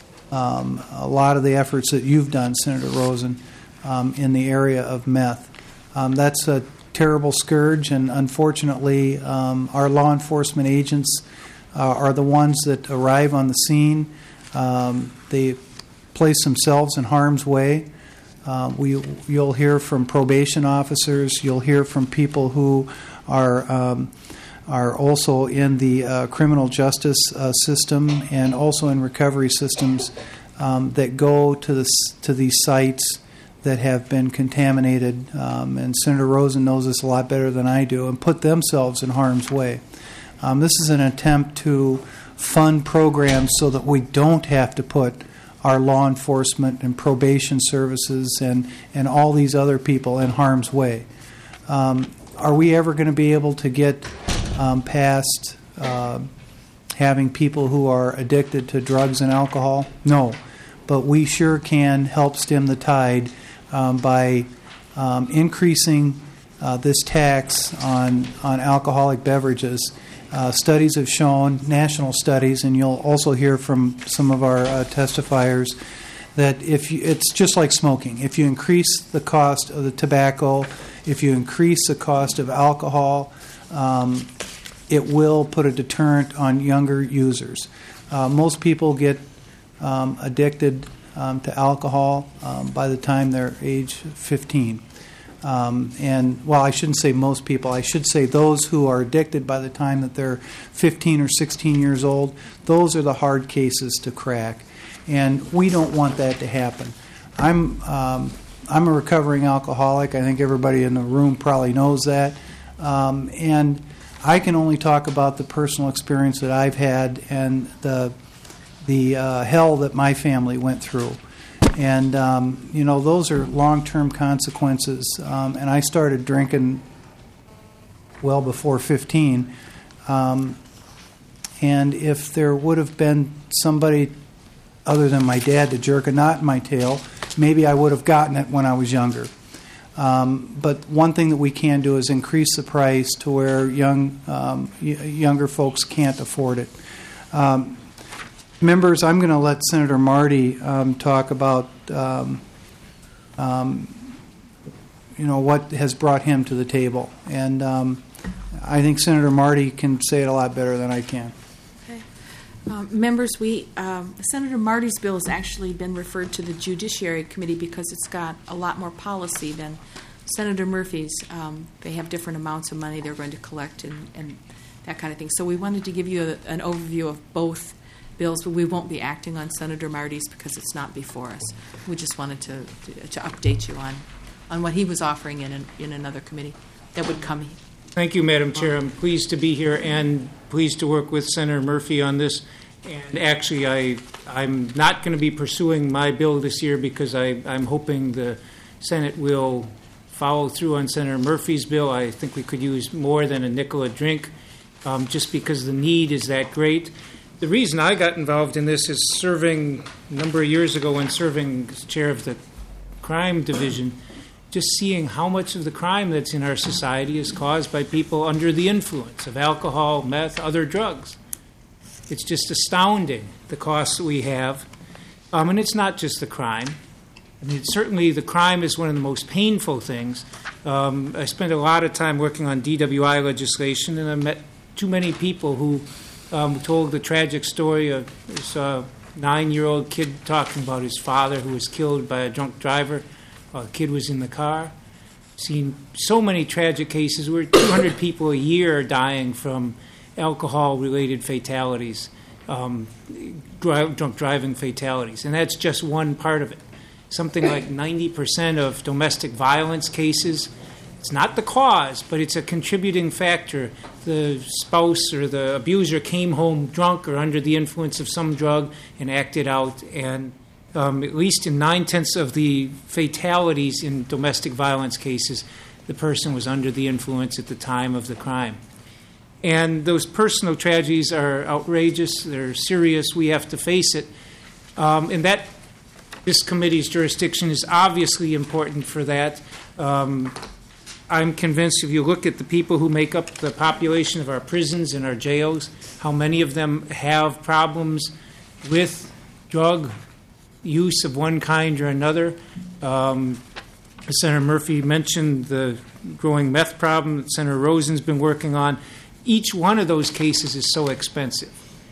um, a lot of the efforts that you've done, Senator Rosen, um, in the area of meth. Um, that's a terrible scourge, and unfortunately, um, our law enforcement agents uh, are the ones that arrive on the scene. Um, they place themselves in harm's way. Uh, we, you'll hear from probation officers. You'll hear from people who are um, are also in the uh, criminal justice uh, system and also in recovery systems um, that go to the to these sites that have been contaminated. Um, and Senator Rosen knows this a lot better than I do, and put themselves in harm's way. Um, this is an attempt to fund programs so that we don't have to put our law enforcement and probation services and, and all these other people in harm's way. Um, are we ever going to be able to get um, past uh, having people who are addicted to drugs and alcohol? No. But we sure can help stem the tide um, by um, increasing uh, this tax on, on alcoholic beverages. Uh, studies have shown, national studies, and you'll also hear from some of our uh, testifiers, that if you, it's just like smoking. If you increase the cost of the tobacco, if you increase the cost of alcohol, um, it will put a deterrent on younger users. Uh, most people get um, addicted um, to alcohol um, by the time they're age fifteen. Um, and, well, I shouldn't say most people. I should say those who are addicted by the time that they're fifteen or sixteen years old, those are the hard cases to crack. And we don't want that to happen. I'm um, I'm a recovering alcoholic. I think everybody in the room probably knows that. Um, and I can only talk about the personal experience that I've had and the, the uh, hell that my family went through. And, um, you know, those are long-term consequences. Um, and I started drinking well before fifteen. Um, and if there would have been somebody other than my dad to jerk a knot in my tail, maybe I would have gotten it when I was younger. Um, but one thing that we can do is increase the price to where young um, y- younger folks can't afford it. Um, Members, I'm going to let Senator Marty um, talk about, um, um, you know, what has brought him to the table. And um, I think Senator Marty can say it a lot better than I can. Okay. Um, members, we um, Senator Marty's bill has actually been referred to the Judiciary Committee because it's got a lot more policy than Senator Murphy's. Um, they have different amounts of money they're going to collect and, and that kind of thing. So we wanted to give you a, an overview of both bills, but we won't be acting on Senator Marty's because it's not before us. We just wanted to, to, to update you on, on what he was offering in an, in another committee that would come. Thank you, Madam Chair. I'm pleased to be here and pleased to work with Senator Murphy on this. And actually, I, I'm not going to be pursuing my bill this year because I, I'm hoping the Senate will follow through on Senator Murphy's bill. I think we could use more than a nickel a drink um, just because the need is that great. The reason I got involved in this is serving a number of years ago when serving as chair of the crime division, just seeing how much of the crime that's in our society is caused by people under the influence of alcohol, meth, other drugs. It's just astounding, the costs that we have. Um, and it's not just the crime. I mean, certainly the crime is one of the most painful things. Um, I spent a lot of time working on D W I legislation, and I met too many people who Um, told the tragic story of this uh, nine-year-old kid talking about his father who was killed by a drunk driver while the kid was in the car. Seen so many tragic cases where two hundred people a year are dying from alcohol-related fatalities, um, dri- drunk driving fatalities, and that's just one part of it. Something like ninety percent of domestic violence cases, it's not the cause, but it's a contributing factor. The spouse or the abuser came home drunk or under the influence of some drug and acted out, and um, at least in nine-tenths of the fatalities in domestic violence cases, the person was under the influence at the time of the crime. And those personal tragedies are outrageous, they're serious, we have to face it. Um, and that, this committee's jurisdiction is obviously important for that. Um, I'm convinced if you look at the people who make up the population of our prisons and our jails, how many of them have problems with drug use of one kind or another. Um, Senator Murphy mentioned the growing meth problem that Senator Rosen's been working on. Each one of those cases is so expensive.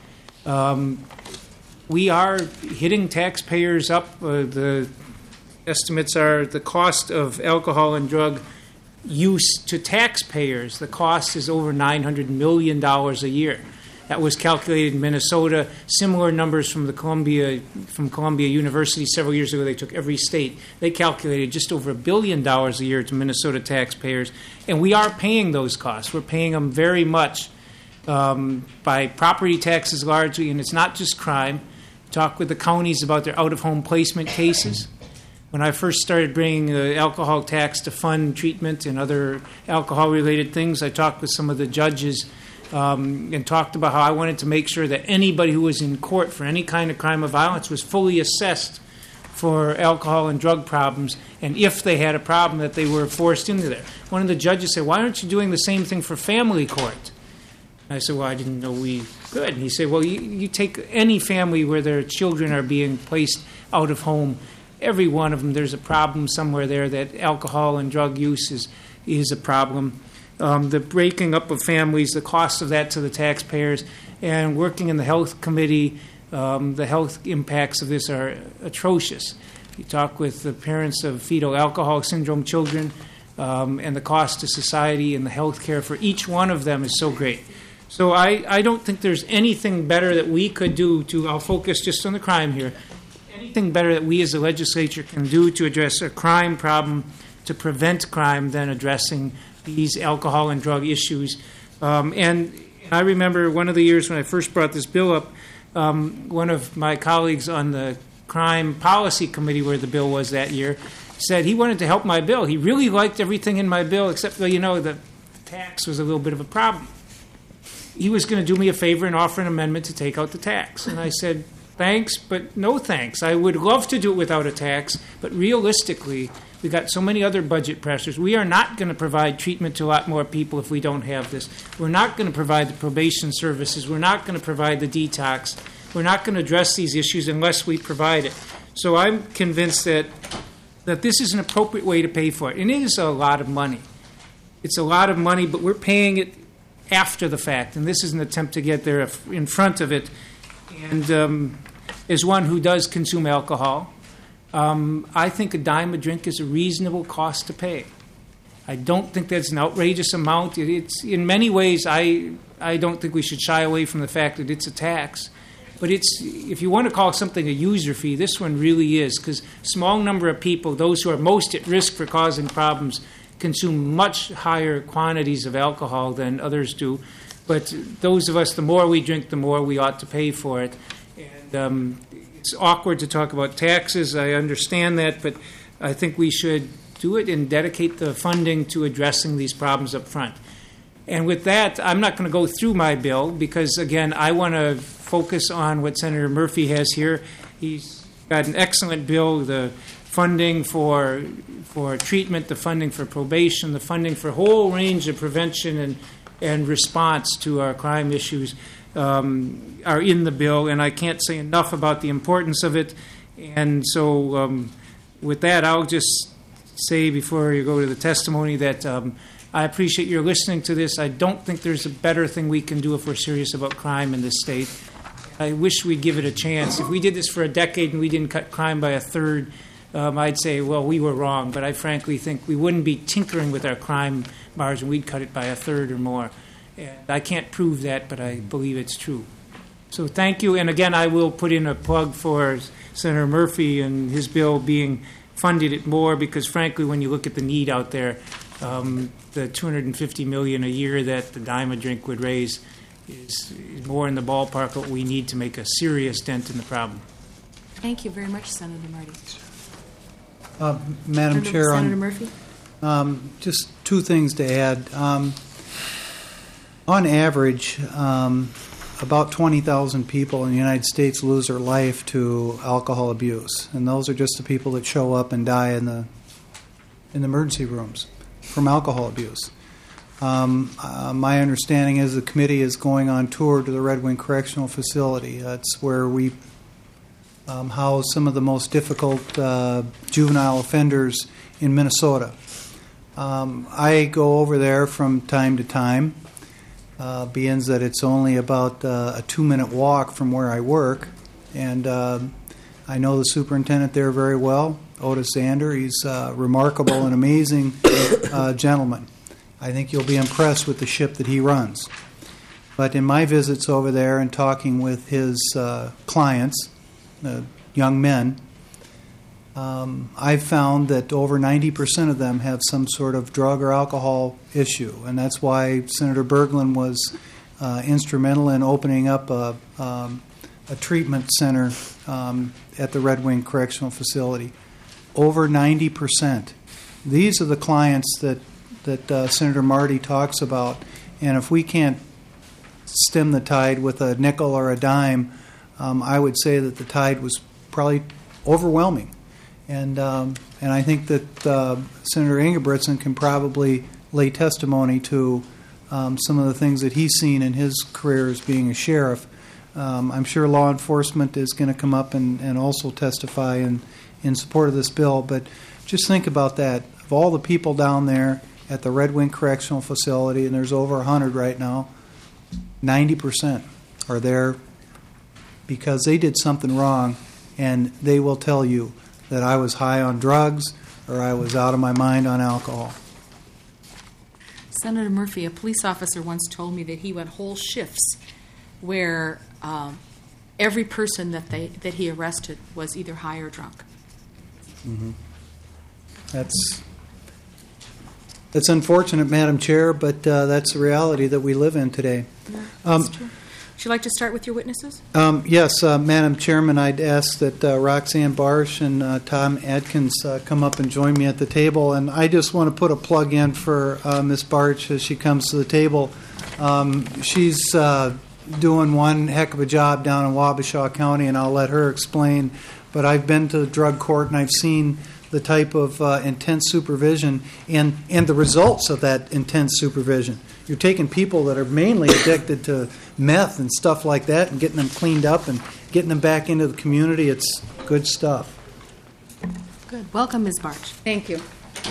Um, we are hitting taxpayers up. Uh, the estimates are the cost of alcohol and drug use to taxpayers, the cost is over nine hundred million dollars a year. That was calculated in Minnesota. Similar numbers from the Columbia from Columbia University several years ago. They took every state. They calculated just over a billion dollars a year to Minnesota taxpayers, and we are paying those costs. We're paying them very much um, by property taxes largely, and it's not just crime. Talk with the counties about their out-of-home placement cases. When I first started bringing the alcohol tax to fund treatment and other alcohol-related things, I talked with some of the judges um, and talked about how I wanted to make sure that anybody who was in court for any kind of crime or violence was fully assessed for alcohol and drug problems, and if they had a problem, that they were forced into there. One of the judges said, "Why aren't you doing the same thing for family court?" I said, "Well, I didn't know we could." And he said, "Well, you, you take any family where their children are being placed out of home, every one of them, there's a problem somewhere there that alcohol and drug use is, is a problem. Um, the breaking up of families, the cost of that to the taxpayers, and working in the health committee, um, the health impacts of this are atrocious. You talk with the parents of fetal alcohol syndrome children, um, and the cost to society and the health care for each one of them is so great. So I, I don't think there's anything better that we could do to, I'll focus just on the crime here, anything better that we as a legislature can do to address a crime problem, to prevent crime, than addressing these alcohol and drug issues. Um, and I remember one of the years when I first brought this bill up, um, one of my colleagues on the crime policy committee where the bill was that year said he wanted to help my bill. He really liked everything in my bill except, well, you know, the tax was a little bit of a problem. He was going to do me a favor and offer an amendment to take out the tax. And I said, thanks, but no thanks. I would love to do it without a tax, but realistically, we've got so many other budget pressures. We are not going to provide treatment to a lot more people if we don't have this. We're not going to provide the probation services. We're not going to provide the detox. We're not going to address these issues unless we provide it. So I'm convinced that that this is an appropriate way to pay for it. And it is a lot of money. It's a lot of money, but we're paying it after the fact. And this is an attempt to get there in front of it. And um, as one who does consume alcohol, um, I think a dime a drink is a reasonable cost to pay. I don't think that's an outrageous amount. It, it's in many ways, I I don't think we should shy away from the fact that it's a tax. But it's, if you want to call something a user fee, this one really is, because small number of people, those who are most at risk for causing problems, consume much higher quantities of alcohol than others do. But those of us, the more we drink, the more we ought to pay for it. And um, it's awkward to talk about taxes. I understand that, but I think we should do it and dedicate the funding to addressing these problems up front. And with that, I'm not going to go through my bill because, again, I want to focus on what Senator Murphy has here. He's got an excellent bill, the funding for for treatment, the funding for probation, the funding for a whole range of prevention and, and response to our crime issues um, are in the bill, and I can't say enough about the importance of it. And so um, with that, I'll just say before you go to the testimony that um, I appreciate your listening to this. I don't think there's a better thing we can do if we're serious about crime in this state. I wish we'd give it a chance. If we did this for a decade and we didn't cut crime by a third, um, I'd say, well, we were wrong. But I frankly think we wouldn't be tinkering with our crime margin. We'd cut it by a third or more. And I can't prove that, but I believe it's true. So thank you. And again, I will put in a plug for Senator Murphy and his bill being funded it more, because frankly, when you look at the need out there, um, the two hundred fifty million dollars a year that the dime a drink would raise is, is more in the ballpark of what we need to make a serious dent in the problem. Thank you very much, Senator Marty. Uh, Madam Senator, Chair, Senator on, Murphy? Um, just two things to add. Um, on average, um, about twenty thousand people in the United States lose their life to alcohol abuse, and those are just the people that show up and die in the in the emergency rooms from alcohol abuse. Um, uh, my understanding is the committee is going on tour to the Red Wing Correctional Facility. That's where we um, house some of the most difficult uh, juvenile offenders in Minnesota. Um, I go over there from time to time, uh, being that it's only about uh, a two-minute walk from where I work, and uh, I know the superintendent there very well, Otis Zander. He's a remarkable and amazing uh, gentleman. I think you'll be impressed with the ship that he runs. But in my visits over there and talking with his uh, clients, uh, young men, um, I've found that over ninety percent of them have some sort of drug or alcohol issue. And that's why Senator Berglund was uh, instrumental in opening up a, um, a treatment center um, at the Red Wing Correctional Facility. Over ninety percent. These are the clients that that uh, Senator Marty talks about, and if we can't stem the tide with a nickel or a dime, um, I would say that the tide was probably overwhelming. And um, and I think that uh, Senator Ingebrigtsen can probably lay testimony to um, some of the things that he's seen in his career as being a sheriff. Um, I'm sure law enforcement is going to come up and, and also testify in, in support of this bill, but just think about that. Of all the people down there at the Red Wing Correctional Facility, and there's over one hundred right now, ninety percent are there because they did something wrong, and they will tell you that I was high on drugs or I was out of my mind on alcohol. Senator Murphy, a police officer once told me that he went whole shifts where um, every person that they that he arrested was either high or drunk. Mm-hmm. That's that's unfortunate, Madam Chair, but uh, that's the reality that we live in today. Yeah, Um, that's true. Would you like to start with your witnesses? Um, yes, uh, Madam Chairman, I'd ask that uh, Roxanne Barsh and uh, Tom Adkins uh, come up and join me at the table. And I just want to put a plug in for uh, Miz Barsh as she comes to the table. Um, she's uh, doing one heck of a job down in Wabasha County, and I'll let her explain. But I've been to the drug court, and I've seen the type of uh, intense supervision and, and the results of that intense supervision. You're taking people that are mainly addicted to meth and stuff like that and getting them cleaned up and getting them back into the community. It's good stuff. Good. Welcome, Miz Barch. Thank you.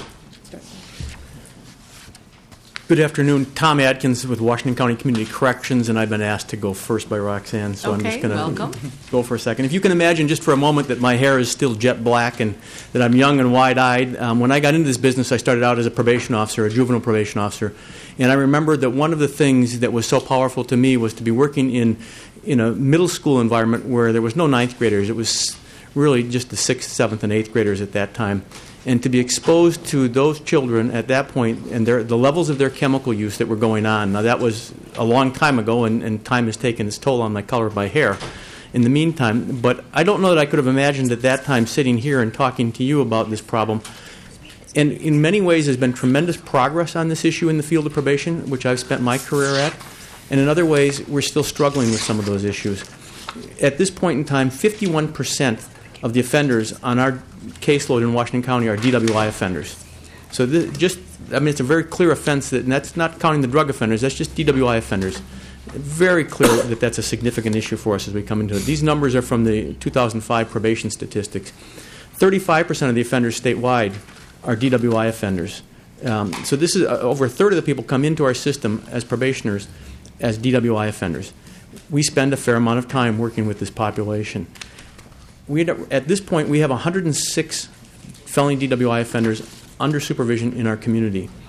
Good afternoon. Tom Adkins with Washington County Community Corrections, and I've been asked to go first by Roxanne, so I'm Okay, just going welcome. to go for a second. If you can imagine just for a moment that my hair is still jet black and that I'm young and wide-eyed, um, when I got into this business, I started out as a probation officer, a juvenile probation officer, and I remember that one of the things that was so powerful to me was to be working in, in a middle school environment where there was no ninth graders. It was really just the sixth, seventh, and eighth graders at that time. And to be exposed to those children at that point and their, the levels of their chemical use that were going on. Now, that was a long time ago, and, and time has taken its toll on my color of my hair in the meantime. But I don't know that I could have imagined at that time sitting here and talking to you about this problem. And in many ways, there's been tremendous progress on this issue in the field of probation, which I've spent my career at. And in other ways, we're still struggling with some of those issues. At this point in time, fifty-one percent of the offenders on our caseload in Washington County are D W I offenders. So this just, I mean, it's a very clear offense, that, and that's not counting the drug offenders, that's just D W I offenders. Very clear that that's a significant issue for us as we come into it. These numbers are from the two thousand five probation statistics. thirty-five percent of the offenders statewide are D W I offenders. Um, so this is uh, over a third of the people come into our system as probationers as D W I offenders. We spend a fair amount of time working with this population. We, at this point, we have one hundred six felony D W I offenders under supervision in our community. So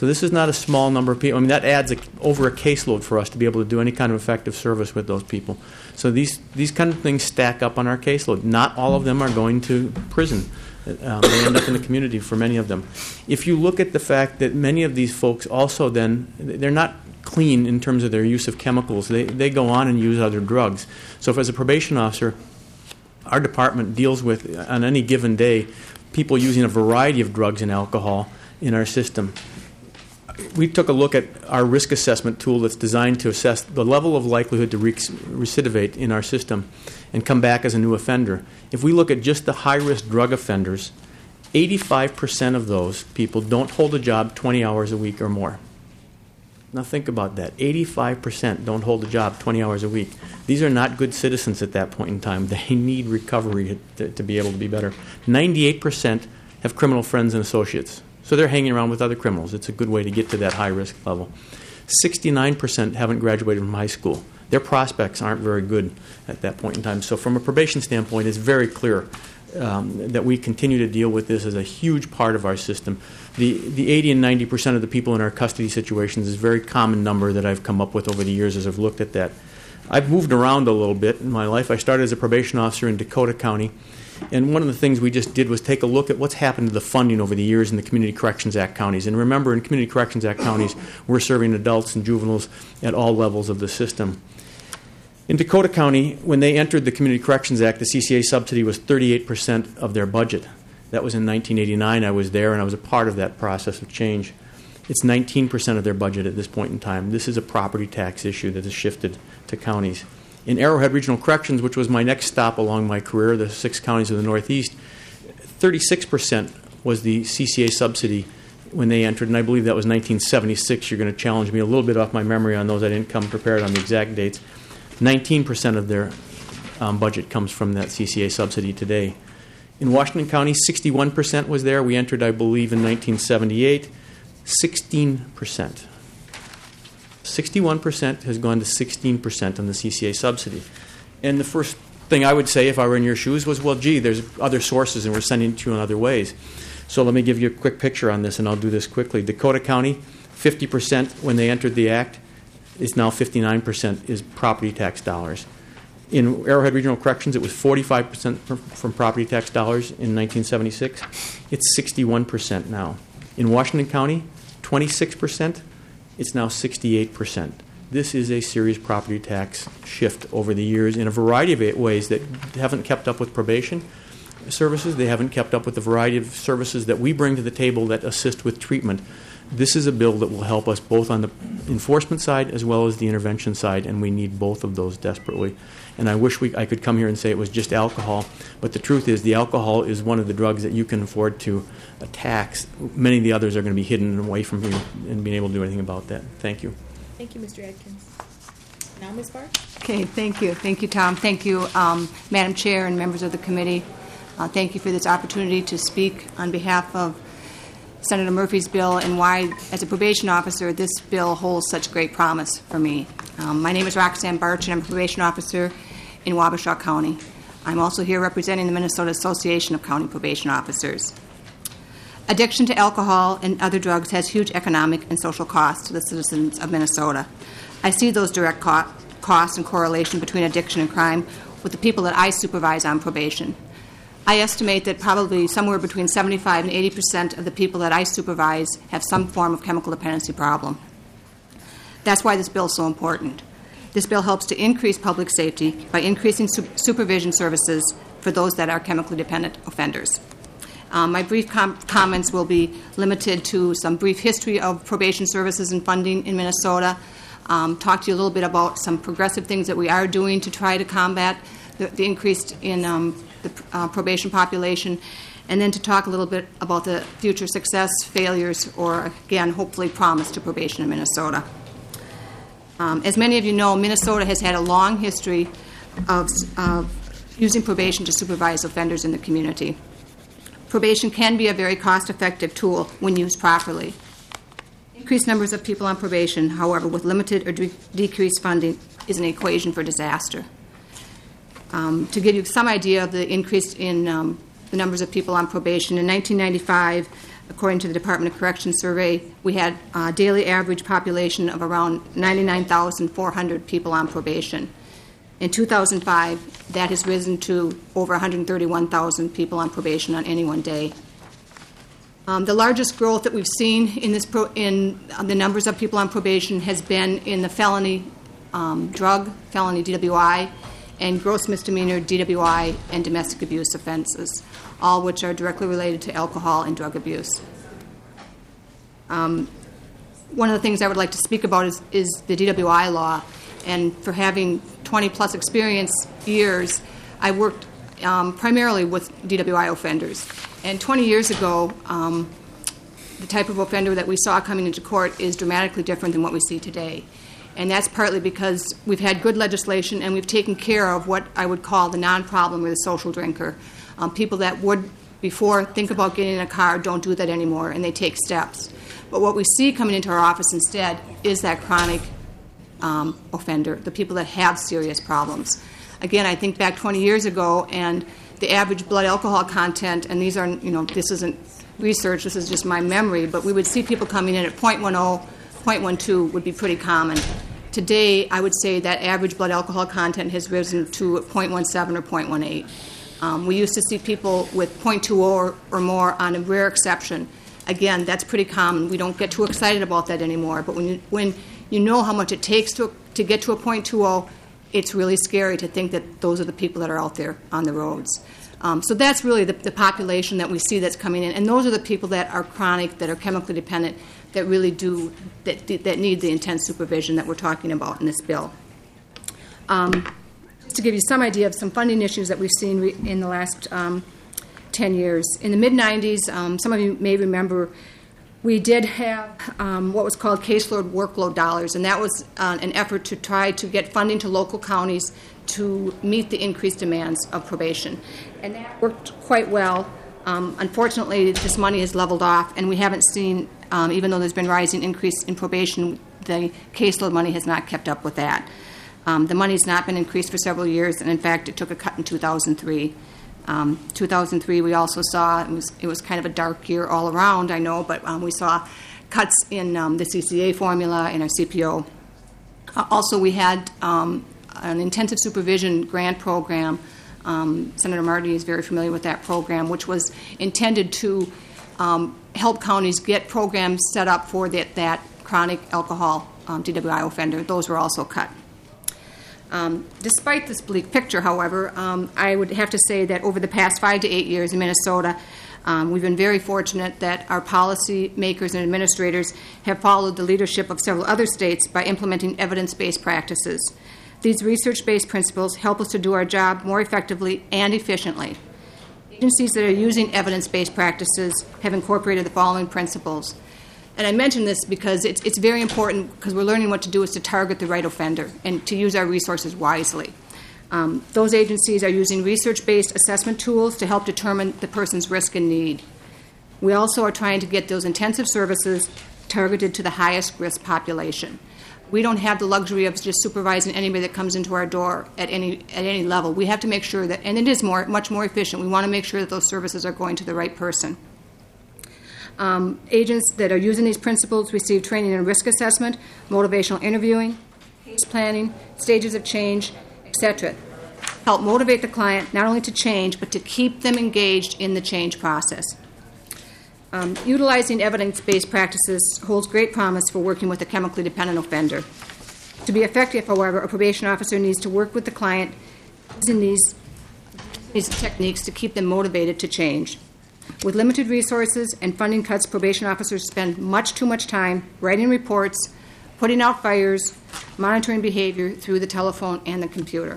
So this is not a small number of people. I mean, that adds a, over a caseload for us to be able to do any kind of effective service with those people. So these, these kind of things stack up on our caseload. Not all of them are going to prison. Um, they end up in the community for many of them. If you look at the fact that many of these folks also then, they're not clean in terms of their use of chemicals. They, they go on and use other drugs. So if as a probation officer, our department deals with, on any given day, people using a variety of drugs and alcohol in our system. We took a look at our risk assessment tool that's designed to assess the level of likelihood to re- recidivate in our system and come back as a new offender. If we look at just the high-risk drug offenders, eighty-five percent of those people don't hold a job twenty hours a week or more. Now think about that. eighty-five percent don't hold a job twenty hours a week. These are not good citizens at that point in time. They need recovery to, to be able to be better. ninety-eight percent have criminal friends and associates. So they're hanging around with other criminals. It's a good way to get to that high-risk level. sixty-nine percent haven't graduated from high school. Their prospects aren't very good at that point in time. So from a probation standpoint, it's very clear um, that we continue to deal with this as a huge part of our system. The, the eighty and ninety percent of the people in our custody situations is a very common number that I've come up with over the years as I've looked at that. I've moved around a little bit in my life. I started as a probation officer in Dakota County. And one of the things we just did was take a look at what's happened to the funding over the years in the Community Corrections Act counties. And remember, in Community Corrections Act counties, we're serving adults and juveniles at all levels of the system. In Dakota County, when they entered the Community Corrections Act, the C C A subsidy was thirty-eight percent of their budget. That was in nineteen eighty-nine. I was there, and I was a part of that process of change. It's nineteen percent of their budget at this point in time. This is a property tax issue that has shifted to counties. In Arrowhead Regional Corrections, which was my next stop along my career, the six counties of the Northeast, thirty-six percent was the C C A subsidy when they entered, and I believe that was nineteen seventy-six. You're going to challenge me a little bit off my memory on those. I didn't come prepared on the exact dates. nineteen percent of their um, budget comes from that C C A subsidy today. In Washington County, sixty-one percent was there. We entered, I believe, in nineteen seventy-eight. sixteen percent. sixty-one percent has gone to sixteen percent on the C C A subsidy. And the first thing I would say if I were in your shoes was, well, gee, there's other sources and we're sending it to you in other ways. So let me give you a quick picture on this, and I'll do this quickly. Dakota County, fifty percent when they entered the Act. Is now fifty-nine percent is property tax dollars. In Arrowhead Regional Corrections, it was forty-five percent from property tax dollars in nineteen seventy-six. It's sixty-one percent now. In Washington County, twenty-six percent. It's now sixty-eight percent. This is a serious property tax shift over the years in a variety of ways that haven't kept up with probation services. They haven't kept up with the variety of services that we bring to the table that assist with treatment. This is a bill that will help us both on the enforcement side as well as the intervention side, and we need both of those desperately. And I wish we, I could come here and say it was just alcohol, but the truth is the alcohol is one of the drugs that you can afford to tax. Many of the others are going to be hidden away from you and being able to do anything about that. Thank you. Thank you, Mister Adkins. Now, Miz Barr. Okay, thank you. Thank you, Tom. Thank you, um, Madam Chair and members of the committee. Uh, thank you for this opportunity to speak on behalf of Senator Murphy's bill and why, as a probation officer, this bill holds such great promise for me. Um, my name is Roxanne Barch, and I'm a probation officer in Wabasha County. I'm also here representing the Minnesota Association of County Probation Officers. Addiction to alcohol and other drugs has huge economic and social costs to the citizens of Minnesota. I see those direct co- costs and correlation between addiction and crime with the people that I supervise on probation. I estimate that probably somewhere between seventy-five and eighty percent of the people that I supervise have some form of chemical dependency problem. That's why this bill is so important. This bill helps to increase public safety by increasing su- supervision services for those that are chemically dependent offenders. Um, my brief com- comments will be limited to some brief history of probation services and funding in Minnesota, um, talk to you a little bit about some progressive things that we are doing to try to combat the, the increase in um, the uh, probation population, and then to talk a little bit about the future success, failures, or, again, hopefully promise to probation in Minnesota. Um, as many of you know, Minnesota has had a long history of, of using probation to supervise offenders in the community. Probation can be a very cost-effective tool when used properly. Increased numbers of people on probation, however, with limited or de- decreased funding is an equation for disaster. Um, to give you some idea of the increase in um, the numbers of people on probation, in nineteen ninety-five, according to the Department of Corrections survey, we had a daily average population of around ninety-nine thousand four hundred people on probation. In two thousand five, that has risen to over one hundred thirty-one thousand people on probation on any one day. Um, the largest growth that we've seen in this pro- in uh, the numbers of people on probation has been in the felony um, drug, felony D W I, and gross misdemeanor D W I and domestic abuse offenses, all which are directly related to alcohol and drug abuse. Um, one of the things I would like to speak about is, is the D W I law, and for having twenty plus experience years, I worked um, primarily with D W I offenders. And twenty years ago, um, the type of offender that we saw coming into court is dramatically different than what we see today. And that's partly because we've had good legislation and we've taken care of what I would call the non-problem or the social drinker. Um, people that would, before, think about getting in a car, don't do that anymore, and they take steps. But what we see coming into our office instead is that chronic um, offender, the people that have serious problems. Again, I think back twenty years ago, and the average blood alcohol content, and these are, you know, this isn't research, this is just my memory, but we would see people coming in at point one oh, point one two would be pretty common. Today, I would say that average blood alcohol content has risen to point one seven or point one eight. Um, we used to see people with point two oh or, or more on a rare exception. Again, that's pretty common. We don't get too excited about that anymore, but when you, when you know how much it takes to, to get to a point two oh, it's really scary to think that those are the people that are out there on the roads. Um, so that's really the, the population that we see that's coming in, and those are the people that are chronic, that are chemically dependent, that really do, that, that need the intense supervision that we're talking about in this bill. Um, just to give you some idea of some funding issues that we've seen re- in the last um, ten years. In the mid nineties, um, some of you may remember, we did have um, what was called caseload workload dollars, and that was uh, an effort to try to get funding to local counties to meet the increased demands of probation. And that worked quite well. Um, unfortunately, this money has leveled off, and we haven't seen, um, even though there's been rising increase in probation, the caseload money has not kept up with that. Um, the money has not been increased for several years, and in fact, it took a cut in two thousand three. Um, two thousand three, we also saw, it was, it was kind of a dark year all around, I know, but um, we saw cuts in um, the C C A formula and our C P O. Uh, also, we had um, an intensive supervision grant program. Um, Senator Marty is very familiar with that program, which was intended to um, help counties get programs set up for that, that chronic alcohol um, D W I offender. Those were also cut. Um, despite this bleak picture, however, um, I would have to say that over the past five to eight years in Minnesota, um, we've been very fortunate that our policy makers and administrators have followed the leadership of several other states by implementing evidence-based practices. These research-based principles help us to do our job more effectively and efficiently. Agencies that are using evidence-based practices have incorporated the following principles. And I mention this because it's, it's very important, because we're learning what to do is to target the right offender and to use our resources wisely. Um, those agencies are using research-based assessment tools to help determine the person's risk and need. We also are trying to get those intensive services targeted to the highest risk population. We don't have the luxury of just supervising anybody that comes into our door at any at any level. We have to make sure that, and it is more much more efficient, we want to make sure that those services are going to the right person. Um, agents that are using these principles receive training in risk assessment, motivational interviewing, case planning, stages of change, et cetera. Help motivate the client not only to change, but to keep them engaged in the change process. Um, utilizing evidence-based practices holds great promise for working with a chemically dependent offender. To be effective, however, a probation officer needs to work with the client using these, these techniques to keep them motivated to change. With limited resources and funding cuts, probation officers spend much too much time writing reports, putting out fires, monitoring behavior through the telephone and the computer.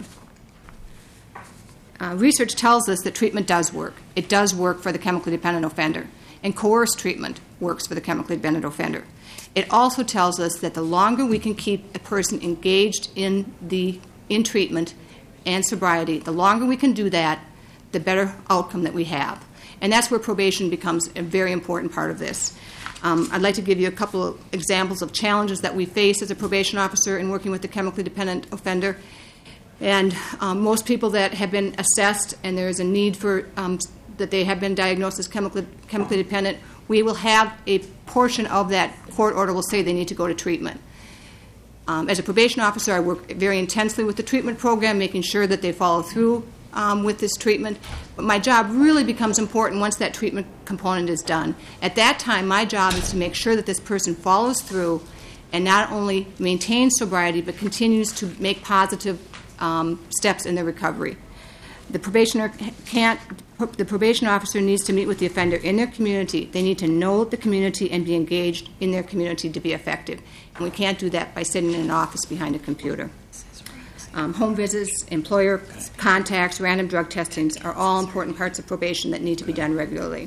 Uh, research tells us that treatment does work. It does work for the chemically dependent offender, and coerced treatment works for the chemically dependent offender. It also tells us that the longer we can keep a person engaged in the in treatment and sobriety, the longer we can do that, the better outcome that we have. And that's where probation becomes a very important part of this. Um, I'd like to give you a couple of examples of challenges that we face as a probation officer in working with the chemically dependent offender. And um, most people that have been assessed and there is a need for um, that they have been diagnosed as chemically, chemically dependent we will have a portion of that court order will say they need to go to treatment. Um, as a probation officer, I work very intensely with the treatment program, making sure that they follow through um, with this treatment. But my job really becomes important once that treatment component is done. At that time, my job is to make sure that this person follows through and not only maintains sobriety, but continues to make positive um, steps in their recovery. The probationer can't. The probation officer needs to meet with the offender in their community. They need to know the community and be engaged in their community to be effective. And we can't do that by sitting in an office behind a computer. Um, home visits, employer contacts, random drug testings are all important parts of probation that need to be done regularly.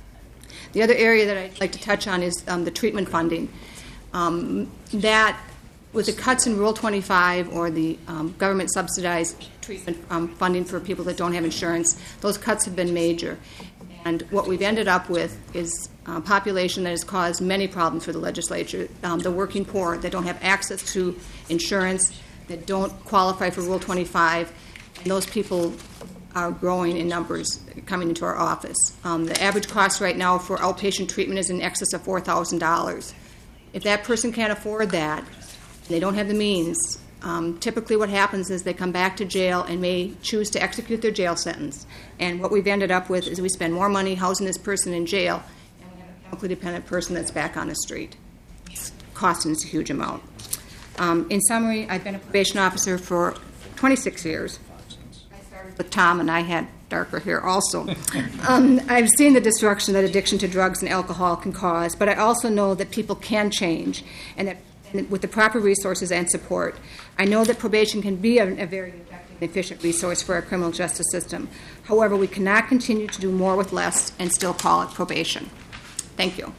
The other area that I'd like to touch on is um, the treatment funding. Um, that, with the cuts in Rule twenty-five or the um, government subsidized treatment um, funding for people that don't have insurance, those cuts have been major. And what we've ended up with is a population that has caused many problems for the legislature. Um, the working poor that don't have access to insurance, that don't qualify for Rule twenty-five, and those people are growing in numbers coming into our office. Um, the average cost right now for outpatient treatment is in excess of four thousand dollars. If that person can't afford that, they don't have the means, um, typically what happens is they come back to jail and may choose to execute their jail sentence. And what we've ended up with is we spend more money housing this person in jail and we have a chemically dependent person that's back on the street. It's costing us a huge amount. Um, in summary, I've been a probation officer for twenty-six years. I started with Tom and I had darker hair also. um, I've seen the destruction that addiction to drugs and alcohol can cause, but I also know that people can change and that with the proper resources and support. I know that probation can be a, a very effective and efficient resource for our criminal justice system. However, we cannot continue to do more with less and still call it probation. Thank you.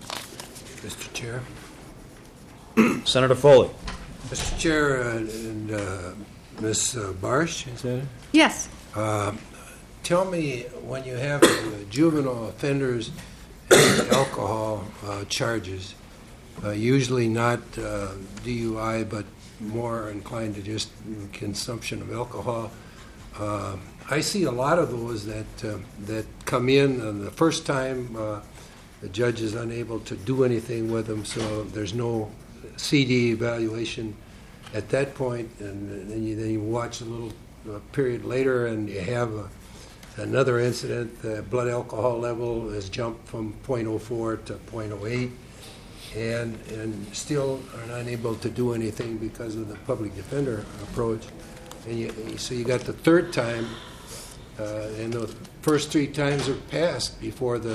Mister Chair. Senator Foley. Mister Chair uh, and uh, Miz Uh, Barsh, is that it? Yes. Uh, tell me, when you have uh, juvenile offenders and alcohol uh, charges, uh, usually not uh, D U I, but more inclined to just consumption of alcohol, uh, I see a lot of those that uh, that come in, and the first time uh, the judge is unable to do anything with them, so there's no C D evaluation at that point, and then you, then you watch a little uh, period later, and you have a, another incident. The blood alcohol level has jumped from point oh four to point oh eight, and and still are not able to do anything because of the public defender approach. And you, so you got the third time, uh, and the first three times are passed before the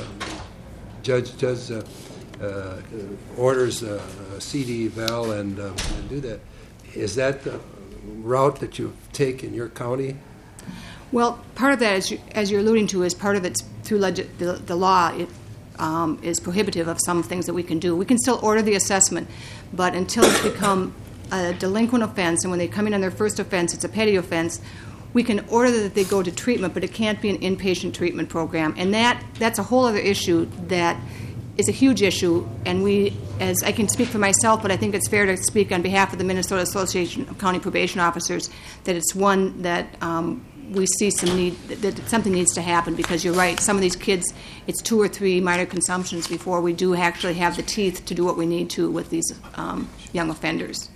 judge does. Uh, Uh, orders a, a C D eval and, uh, and do that. Is that the route that you take in your county? Well, part of that, as, you, as you're alluding to, is part of it's through leg- the, the law. It um, is prohibitive of some things that we can do. We can still order the assessment, but until it's become a delinquent offense, and when they come in on their first offense, it's a petty offense, we can order that they go to treatment, but it can't be an inpatient treatment program. And that that's a whole other issue that is a huge issue, and we, as I can speak for myself, but I think it's fair to speak on behalf of the Minnesota Association of County Probation Officers, that it's one that um, we see some need, that something needs to happen, because you're right, some of these kids, it's two or three minor consumptions before we do actually have the teeth to do what we need to with these um, young offenders.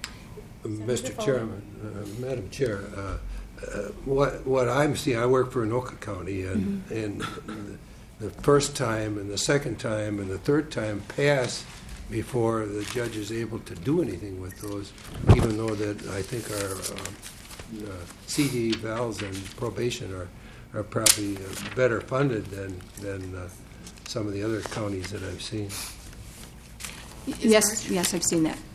Mister Chairman, uh, Madam Chair, uh, uh, what what I'm seeing, I work for Anoka County, and, mm-hmm. and the first time and the second time and the third time pass before the judge is able to do anything with those, even though that I think our uh, uh, C D evals and probation are, are probably uh, better funded than, than uh, some of the other counties that I've seen. Yes, yes, I've seen that.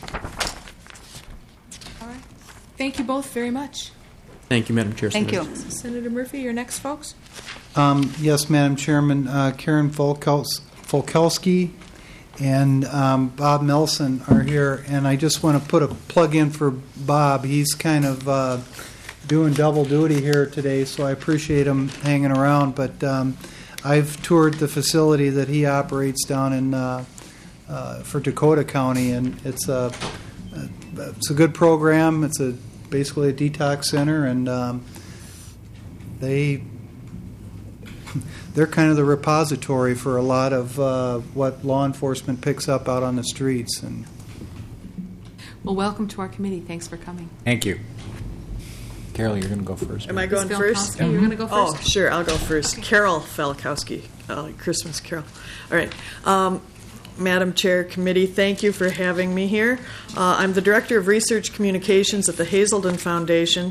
All right. Thank you both very much. Thank you, Madam Chair. Thank you. Senator Murphy, you're next, folks. Um, yes, Madam Chairman, uh, Karen Folkels- Folkowski and um, Bob Melson are here, and I just want to put a plug in for Bob. He's kind of uh, doing double duty here today, so I appreciate him hanging around. But um, I've toured the facility that he operates down in uh, uh, for Dakota County, and it's a it's a good program. It's a basically a detox center, and um, they. they're kind of the repository for a lot of uh, what law enforcement picks up out on the streets. And Well, welcome to our committee. Thanks for coming. Thank you. Carol, you're going to go first. Am I going Miz first? Falkowski, you're going to go first? Oh, sure, I'll go first. Carol Falkowski, uh, Christmas Carol. All right. Um, Madam Chair, Committee, thank you for having me here. Uh, I'm the Director of Research Communications at the Hazelden Foundation.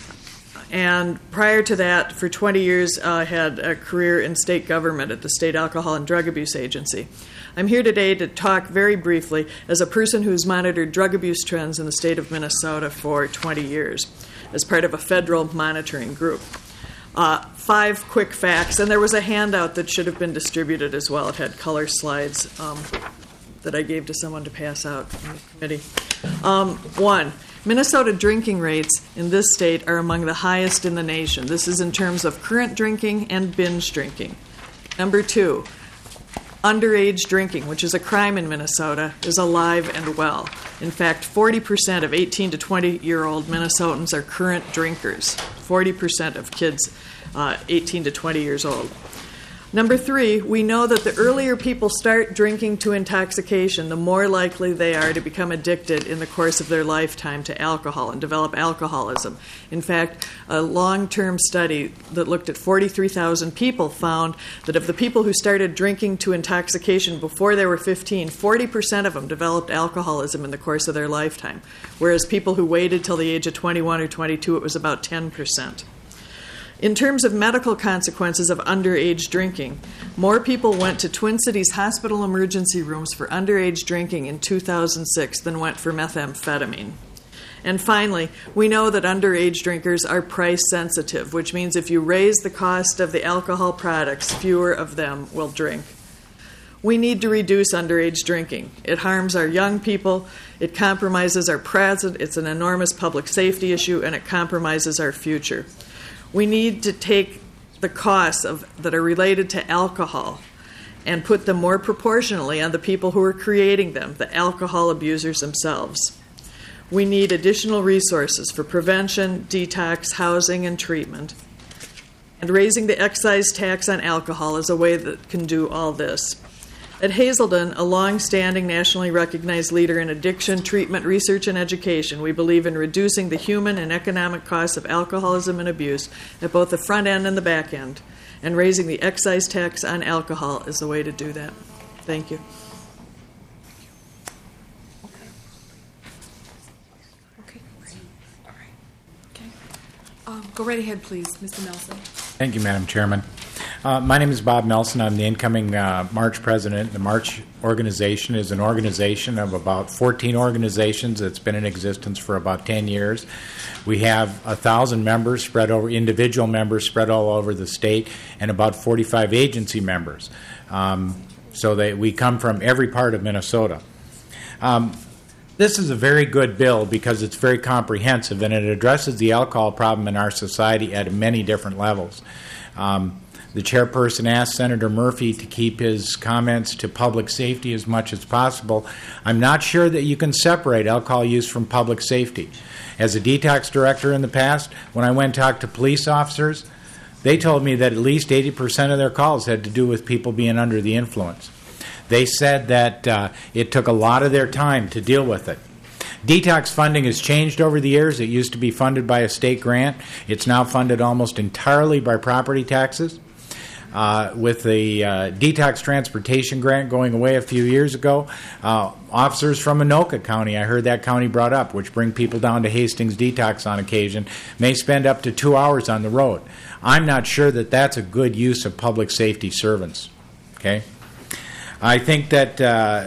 And prior to that, for twenty years, I uh, had a career in state government at the State Alcohol and Drug Abuse Agency. I'm here today to talk very briefly as a person who's monitored drug abuse trends in the state of Minnesota for twenty years as part of a federal monitoring group. Uh, five quick facts, and there was a handout that should have been distributed as well. It had color slides um, that I gave to someone to pass out in the committee. Um, one, Minnesota drinking rates in this state are among the highest in the nation. This is in terms of current drinking and binge drinking. Number two, underage drinking, which is a crime in Minnesota, is alive and well. In fact, forty percent of eighteen to twenty-year-old Minnesotans are current drinkers. forty percent of kids uh, eighteen to twenty years old. Number three, we know that the earlier people start drinking to intoxication, the more likely they are to become addicted in the course of their lifetime to alcohol and develop alcoholism. In fact, a long-term study that looked at forty-three thousand people found that of the people who started drinking to intoxication before they were fifteen, forty percent of them developed alcoholism in the course of their lifetime, whereas people who waited till the age of twenty-one or twenty-two, it was about ten percent. In terms of medical consequences of underage drinking, more people went to Twin Cities hospital emergency rooms for underage drinking in two thousand six than went for methamphetamine. And finally, we know that underage drinkers are price sensitive, which means if you raise the cost of the alcohol products, fewer of them will drink. We need to reduce underage drinking. It harms our young people, it compromises our present, it's an enormous public safety issue, and it compromises our future. We need to take the costs of, that are related to alcohol and put them more proportionally on the people who are creating them, the alcohol abusers themselves. We need additional resources for prevention, detox, housing, and treatment. And raising the excise tax on alcohol is a way that can do all this. At Hazelden, a long-standing nationally recognized leader in addiction, treatment, research, and education, we believe in reducing the human and economic costs of alcoholism and abuse at both the front end and the back end, and raising the excise tax on alcohol is the way to do that. Thank you. Okay. All right. Okay. Um, go right ahead, please, Mister Nelson. Thank you, Madam Chairman. Uh, my name is Bob Nelson. I'm the incoming uh, March president. The March organization is an organization of about fourteen organizations that's been in existence for about ten years. We have one thousand members spread over, individual members spread all over the state, and about forty-five agency members. Um, so they, we come from every part of Minnesota. Um, This is a very good bill because it's very comprehensive and it addresses the alcohol problem in our society at many different levels. Um, the chairperson asked Senator Murphy to keep his comments to public safety as much as possible. I'm not sure that you can separate alcohol use from public safety. As a detox director in the past, when I went and talked to police officers, they told me that at least eighty percent of their calls had to do with people being under the influence. They said that uh, it took a lot of their time to deal with it. Detox funding has changed over the years. It used to be funded by a state grant. It's now funded almost entirely by property taxes. Uh, with the uh, detox transportation grant going away a few years ago, uh, officers from Anoka County, I heard that county brought up, which bring people down to Hastings Detox on occasion, may spend up to two hours on the road. I'm not sure that that's a good use of public safety servants. Okay? I think that uh,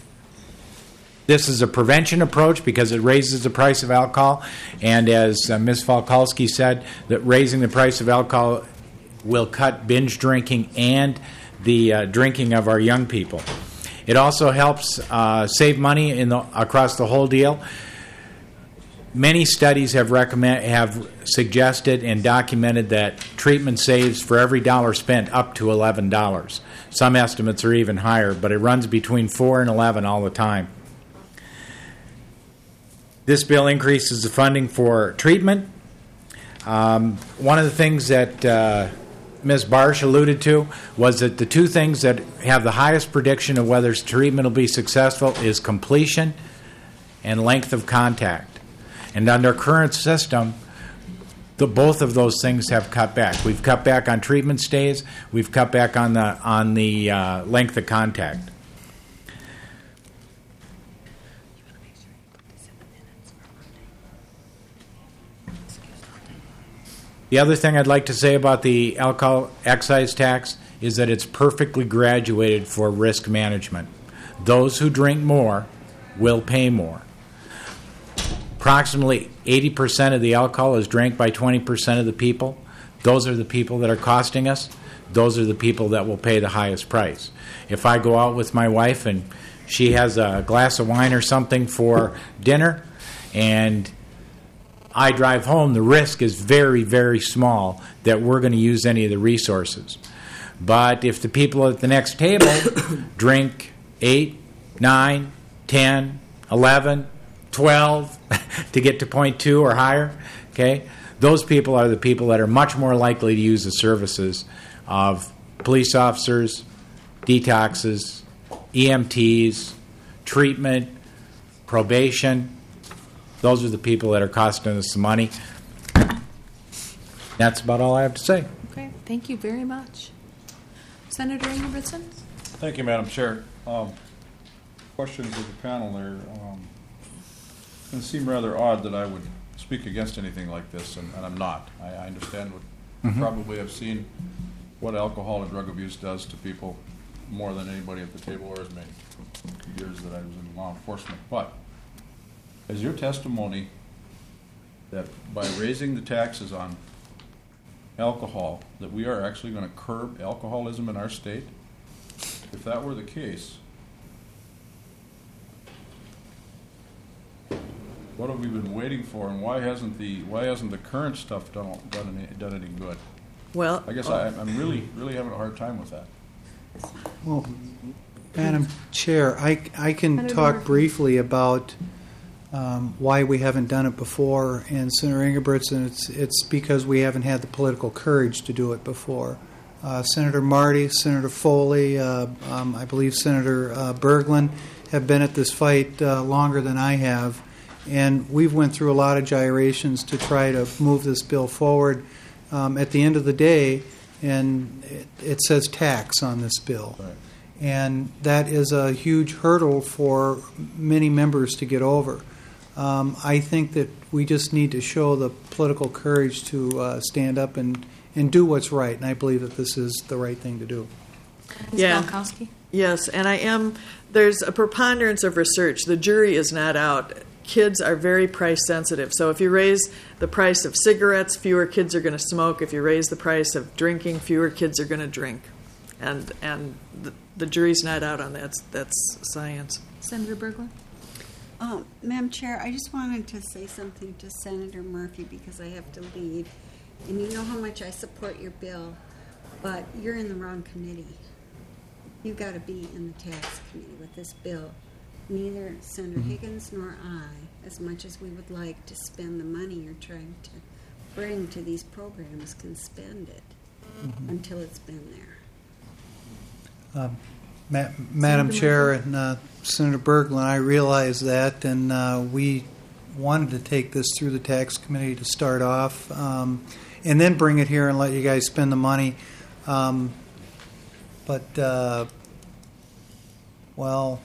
this is a prevention approach because it raises the price of alcohol, and as uh, Miz Falkowski said, that raising the price of alcohol will cut binge drinking and the uh, drinking of our young people. It also helps uh, save money in the, across the whole deal. Many studies have recommend have suggested and documented that treatment saves for every dollar spent up to eleven dollars. Some estimates are even higher, but it runs between four and eleven all the time. This bill increases the funding for treatment. Um, one of the things that uh, Miz Barsh alluded to was that the two things that have the highest prediction of whether treatment will be successful is completion and length of contact. And under current system, the, both of those things have cut back. We've cut back on treatment stays. We've cut back on the on the uh, length of contact. The other thing I'd like to say about the alcohol excise tax is that it's perfectly graduated for risk management. Those who drink more will pay more. Approximately eighty percent of the alcohol is drank by twenty percent of the people. Those are the people that are costing us. Those are the people that will pay the highest price. If I go out with my wife and she has a glass of wine or something for dinner and I drive home, the risk is very, very small that we're going to use any of the resources. But if the people at the next table drink eight, nine, ten, eleven, twelve to get to point two or higher, okay, those people are the people that are much more likely to use the services of police officers, detoxes, E M Ts, treatment, probation. Those are the people that are costing us the money. That's about all I have to say. Okay, thank you very much. Senator Ingebrigtsen? Thank you, Madam Chair. Um, questions of the panel there. Um, it seemed rather odd that I would speak against anything like this, and, and I'm not. I, I understand what Mm-hmm. probably have seen what alcohol and drug abuse does to people more than anybody at the table or as many years that I was in law enforcement. But is your testimony that by raising the taxes on alcohol, that we are actually going to curb alcoholism in our state? If that were the case, what have we been waiting for, and why hasn't the why hasn't the current stuff done done any, done any good? Well, I guess I, I'm really really having a hard time with that. Well, Madam Chair, I, I can Senator talk Murphy. briefly about um, why we haven't done it before. And Senator Ingebrigtsen, it's, it's because we haven't had the political courage to do it before. Uh, Senator Marty, Senator Foley, uh, um, I believe Senator uh, Berglund have been at this fight uh, longer than I have. And we've went through a lot of gyrations to try to move this bill forward. Um, at the end of the day, and it, it says tax on this bill. Right. And that is a huge hurdle for many members to get over. Um, I think that we just need to show the political courage to uh, stand up and, and do what's right, and I believe that this is the right thing to do. Miz Yeah. Falkowski? Yes, and I am. There's a preponderance of research. The jury is not out. Kids are very price sensitive. So if you raise the price of cigarettes, fewer kids are going to smoke. If you raise the price of drinking, fewer kids are going to drink. And and the, the jury's not out on that. That's science. Senator Berglund? Um, Madam Chair, I just wanted to say something to Senator Murphy because I have to leave. And you know how much I support your bill, but you're in the wrong committee. You've got to be in the tax committee with this bill. Neither Senator Higgins nor I, as much as we would like to spend the money you're trying to bring to these programs, can spend it Mhm. until it's been there. Um, Ma- Madam Chair and uh, Senator Berglund, I realize that, and uh, we wanted to take this through the tax committee to start off, um, and then bring it here and let you guys spend the money. Um, but, uh, well,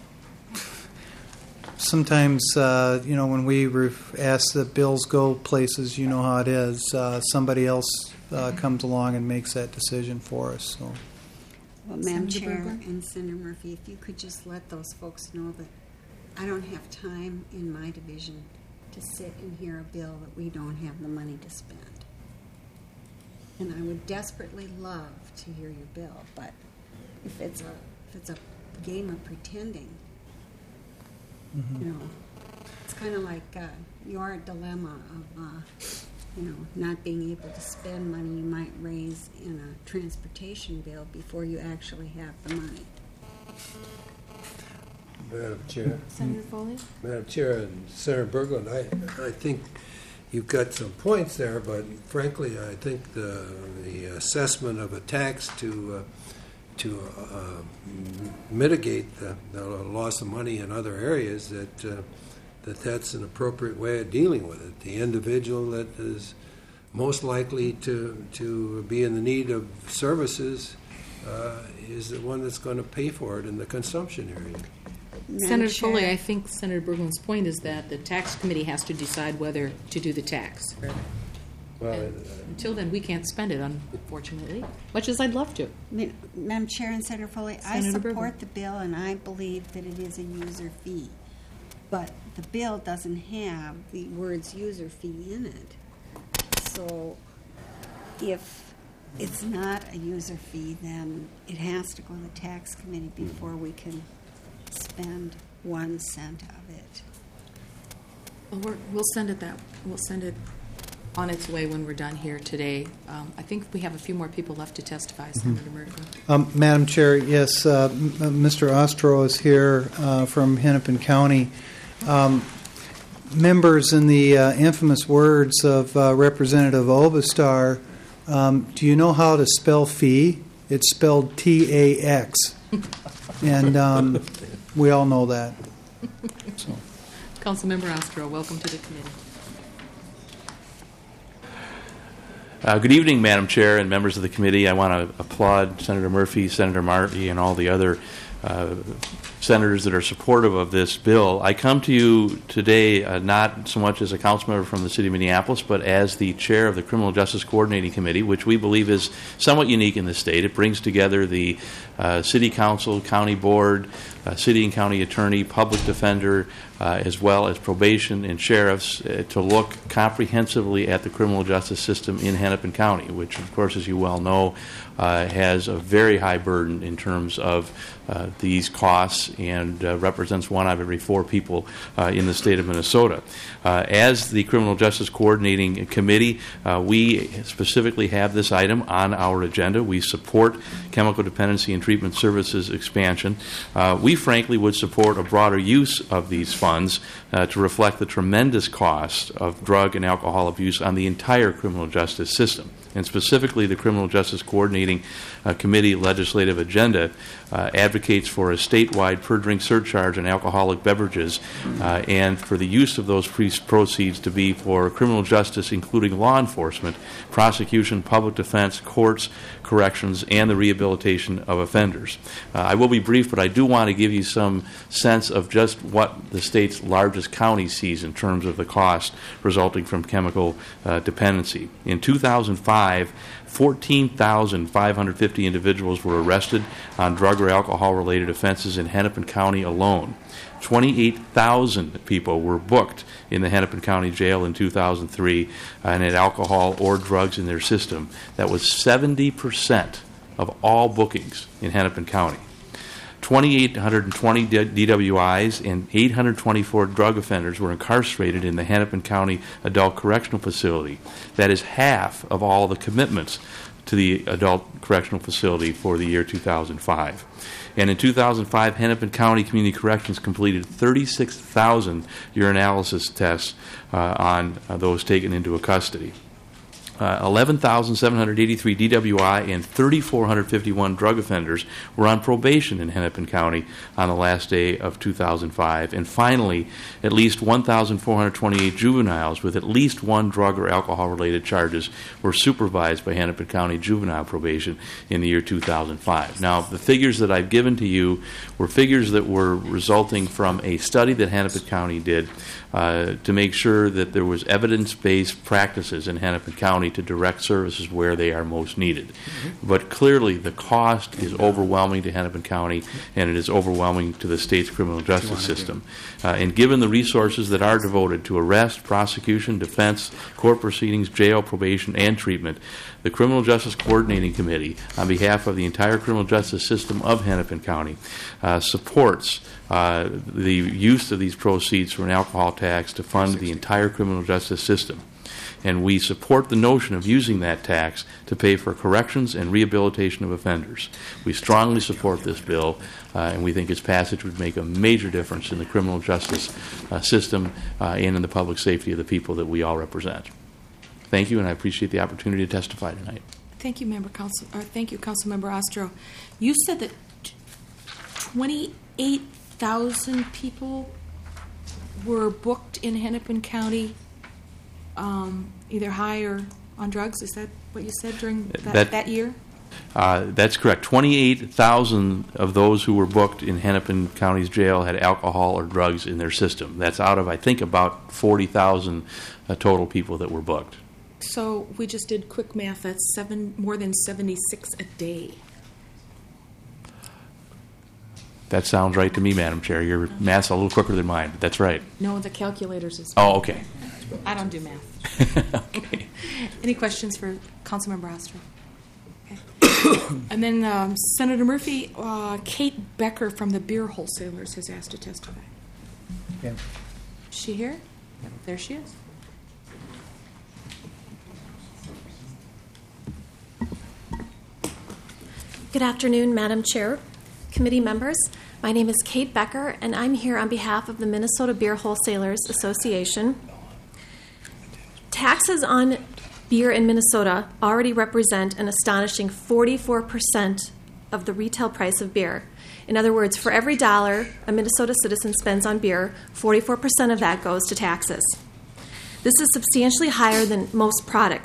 sometimes, uh, you know, when we re- ask that bills go places, you know how it is. Uh, somebody else uh, comes along and makes that decision for us. So. Well, Madam Senator Chair Berglund? and Senator Murphy, if you could just let those folks know that I don't have time in my division to sit and hear a bill that we don't have the money to spend. And I would desperately love to hear your bill, but if it's a if it's a game of pretending, Mhm. you know, it's kind of like uh, your dilemma of, uh, you know, not being able to spend money you might raise in a transportation bill before you actually have the money. Madam Chair. Senator Foley? Madam Chair and Senator Berglund, I, I think you've got some points there, but frankly, I think the the assessment of a tax to uh, to uh, mitigate the, the loss of money in other areas, that uh, that that's an appropriate way of dealing with it. The individual that is most likely to to be in the need of services uh, is the one that's going to pay for it in the consumption area. Senator Foley, I think Senator Berglund's point is that the tax committee has to decide whether to do the tax. Well, uh, until then, we can't spend it, unfortunately, much as I'd love to. Madam Chair and Senator Foley, I Senator support Berglund. the bill, and I believe that it is a user fee. But the bill doesn't have the words user fee in it. So if it's not a user fee, then it has to go to the tax committee before we can spend one cent of it. Well, we're, we'll send it that. We'll send it on its way when we're done here today. Um, I think we have a few more people left to testify, Senator Murphy. Um, Madam Chair, yes, uh, m- Mister Ostro is here uh, from Hennepin County. Um, members, in the uh, infamous words of uh, Representative Obastar, um, do you know how to spell fee? It's spelled T A X. And um, we all know that. So. Councilmember Ostro, welcome to the committee. Uh, good evening, Madam Chair and members of the committee. I want to applaud Senator Murphy, Senator Marty, and all the other uh, senators that are supportive of this bill. I come to you today uh, not so much as a council member from the city of Minneapolis, but as the chair of the Criminal Justice Coordinating Committee, which we believe is somewhat unique in the state. It brings together the uh, city council, county board, uh, city and county attorney, public defender, uh, as well as probation and sheriffs uh, to look comprehensively at the criminal justice system in Hennepin County, which, of course, as you well know, uh, has a very high burden in terms of uh, these costs and uh, represents one out of every four people uh, in the state of Minnesota. Uh, as the Criminal Justice Coordinating Committee, uh, we specifically have this item on our agenda. We support chemical dependency and treatment services expansion. Uh, we frankly would support a broader use of these funds uh, to reflect the tremendous cost of drug and alcohol abuse on the entire criminal justice system. And specifically, the Criminal Justice Coordinating uh, Committee legislative agenda uh, advocates for a statewide per-drink surcharge on alcoholic beverages uh, and for the use of those pre- proceeds to be for criminal justice, including law enforcement, prosecution, public defense, courts, corrections, and the rehabilitation of offenders. Uh, I will be brief, but I do want to give you some sense of just what the state's largest county sees in terms of the cost resulting from chemical uh, dependency. In two thousand five, fourteen thousand five hundred fifty individuals were arrested on drug or alcohol-related offenses in Hennepin County alone. twenty-eight thousand people were booked in the Hennepin County Jail in two thousand three and had alcohol or drugs in their system. That was seventy percent of all bookings in Hennepin County. two thousand eight hundred twenty D W Is and eight hundred twenty-four drug offenders were incarcerated in the Hennepin County Adult Correctional Facility. That is half of all the commitments to the Adult Correctional Facility for the year two thousand five. And in two thousand five, Hennepin County Community Corrections completed thirty-six thousand urinalysis tests uh, on uh, those taken into a custody. Uh, eleven thousand seven hundred eighty-three D W I and three thousand four hundred fifty-one drug offenders were on probation in Hennepin County on the last day of two thousand five. And finally, at least one thousand four hundred twenty-eight juveniles with at least one drug or alcohol-related charges were supervised by Hennepin County Juvenile Probation in the year two thousand five. Now, the figures that I've given to you were figures that were resulting from a study that Hennepin County did uh, to make sure that there was evidence-based practices in Hennepin County to direct services where they are most needed. Mm-hmm. But clearly the cost is overwhelming to Hennepin County, and it is overwhelming to the state's criminal justice system. Uh, and given the resources that are devoted to arrest, prosecution, defense, court proceedings, jail, probation, and treatment, the Criminal Justice Coordinating Committee, on behalf of the entire criminal justice system of Hennepin County, uh, supports uh, the use of these proceeds for an alcohol tax to fund the entire criminal justice system. and we support the notion of using that tax to pay for corrections and rehabilitation of offenders. We strongly support this bill, uh, and we think its passage would make a major difference in the criminal justice uh, system uh, and in the public safety of the people that we all represent. Thank you, and I appreciate the opportunity to testify tonight. Thank you, Member Council. Or thank you, Councilmember Ostro. You said that twenty-eight thousand people were booked in Hennepin County, um, either high or on drugs. Is that what you said during that, That- that year? Uh, that's correct. twenty-eight thousand of those who were booked in Hennepin County's jail had alcohol or drugs in their system. That's out of, I think, about forty thousand uh, total people that were booked. So we just did quick math. That's seven more than seventy-six a day. That sounds right to me, Madam Chair. Your math's a little quicker than mine, but that's right. No, the calculators is. Oh, okay. I don't do math. Okay. Any questions for Councilmember Ostro? Okay. And then um, Senator Murphy, uh, Kate Becker from the Beer Wholesalers has asked to testify. Yeah. Is she here? There she is. Good afternoon, Madam Chair, committee members. My name is Kate Becker, and I'm here on behalf of the Minnesota Beer Wholesalers Association. Taxes on beer in Minnesota already represent an astonishing forty-four percent of the retail price of beer. In other words, for every dollar a Minnesota citizen spends on beer, forty-four percent of that goes to taxes. This is substantially higher than most products.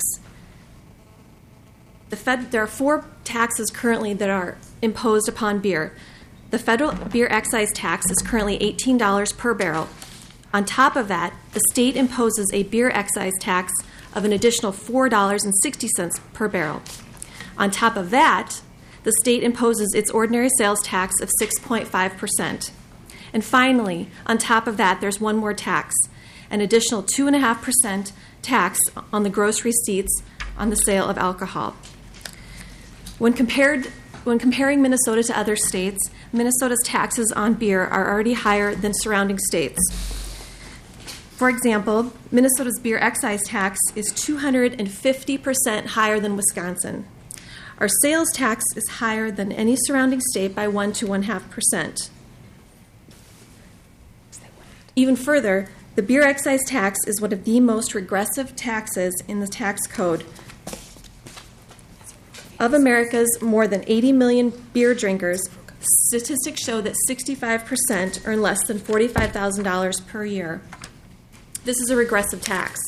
The Fed, there are four taxes currently that are imposed upon beer. The federal beer excise tax is currently eighteen dollars per barrel. On top of that, the state imposes a beer excise tax of an additional four dollars and sixty cents per barrel. On top of that, the state imposes its ordinary sales tax of six point five percent. And finally, on top of that, there's one more tax, an additional two point five percent tax on the gross receipts on the sale of alcohol. When compared, when comparing Minnesota to other states, Minnesota's taxes on beer are already higher than surrounding states. For example, Minnesota's beer excise tax is two hundred fifty percent higher than Wisconsin. Our sales tax is higher than any surrounding state by one to one half percent. Even further, the beer excise tax is one of the most regressive taxes in the tax code. Of America's more than eighty million beer drinkers, statistics show that sixty-five percent earn less than forty-five thousand dollars per year. This is a regressive tax.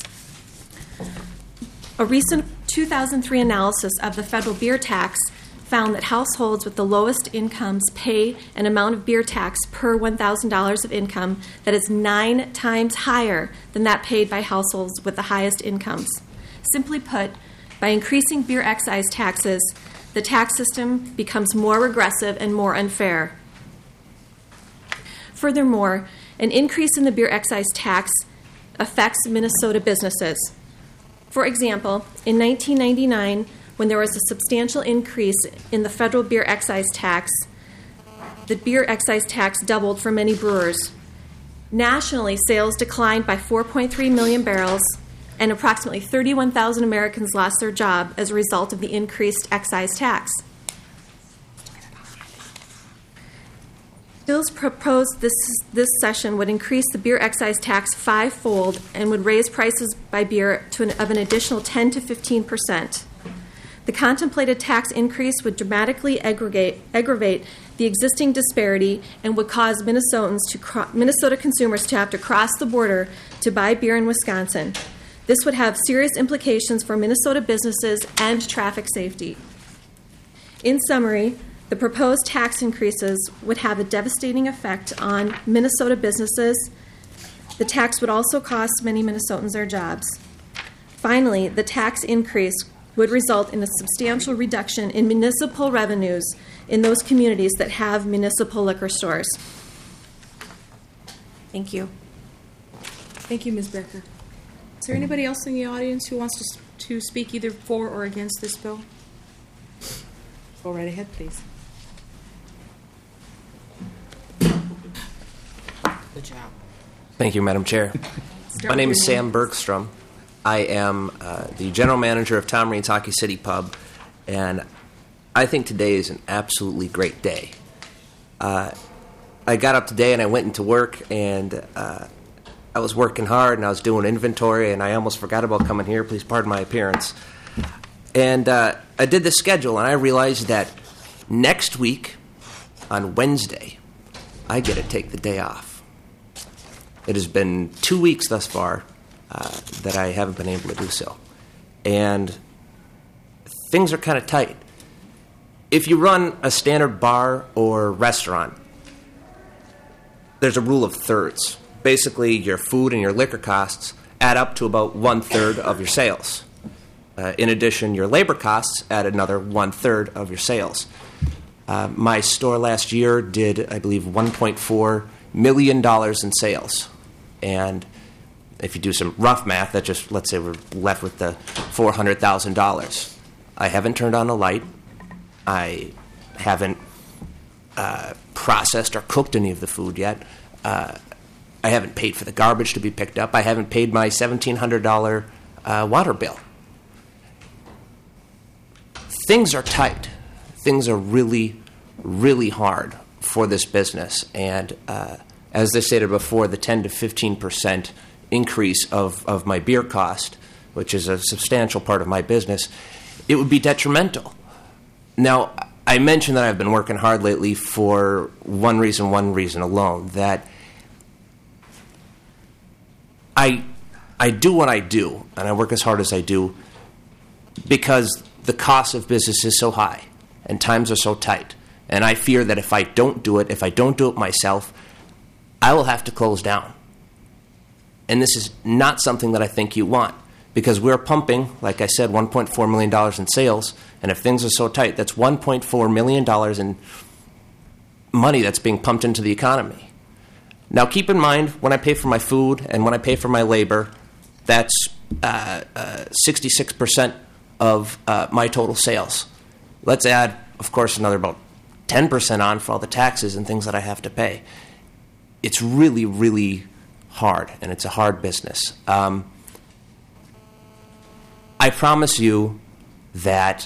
A recent two thousand three analysis of the federal beer tax found that households with the lowest incomes pay an amount of beer tax per one thousand dollars of income that is nine times higher than that paid by households with the highest incomes. Simply put, by increasing beer excise taxes, the tax system becomes more regressive and more unfair. Furthermore, an increase in the beer excise tax affects Minnesota businesses. For example, in nineteen ninety-nine, when there was a substantial increase in the federal beer excise tax, the beer excise tax doubled for many brewers. Nationally, sales declined by four point three million barrels, and approximately thirty-one thousand Americans lost their job as a result of the increased excise tax. Bills proposed this, this session would increase the beer excise tax fivefold and would raise prices by beer to an, of an additional ten to fifteen percent. The contemplated tax increase would dramatically aggregate, aggravate the existing disparity and would cause Minnesotans to cro- Minnesota consumers to have to cross the border to buy beer in Wisconsin. This would have serious implications for Minnesota businesses and traffic safety. In summary, the proposed tax increases would have a devastating effect on Minnesota businesses. The tax would also cost many Minnesotans their jobs. Finally, the tax increase would result in a substantial reduction in municipal revenues in those communities that have municipal liquor stores. Thank you. Thank you, Miz Becker. Is there anybody else in the audience who wants to, to speak either for or against this bill? Go right ahead, please. Good job. Thank you, Madam Chair. My name is Sam Bergstrom. I am uh, the general manager of Tom Raines Hockey City Pub, and I think today is an absolutely great day. Uh, I got up today and I went into work, and uh, I was working hard and I was doing inventory, and I almost forgot about coming here. Please pardon my appearance. And uh, I did the schedule, and I realized that next week on Wednesday, I get to take the day off. It has been two weeks thus far uh, that I haven't been able to do so. And things are kind of tight. If you run a standard bar or restaurant, there's a rule of thirds. Basically, your food and your liquor costs add up to about one-third of your sales. Uh, in addition, your labor costs add another one-third of your sales. Uh, my store last year did, I believe, one point four million dollars in sales. And if you do some rough math, that just, let's say we're left with the four hundred thousand dollars. I haven't turned on a light. I haven't uh, processed or cooked any of the food yet. Uh, I haven't paid for the garbage to be picked up. I haven't paid my seventeen hundred dollars uh, water bill. Things are tight. Things are really, really hard for this business. And uh, as I stated before, the ten to fifteen percent increase of, of my beer cost, which is a substantial part of my business, it would be detrimental. Now, I mentioned that I've been working hard lately for one reason, one reason alone, that I I do what I do, and I work as hard as I do because the cost of business is so high and times are so tight. And I fear that if I don't do it, if I don't do it myself, I will have to close down. And this is not something that I think you want, because we're pumping, like I said, one point four million dollars in sales, and if things are so tight, that's one point four million dollars in money that's being pumped into the economy. Now, keep in mind, when I pay for my food and when I pay for my labor, that's uh, uh, sixty-six percent of uh, my total sales. Let's add, of course, another about ten percent on for all the taxes and things that I have to pay. It's really, really hard, and it's a hard business. Um, I promise you that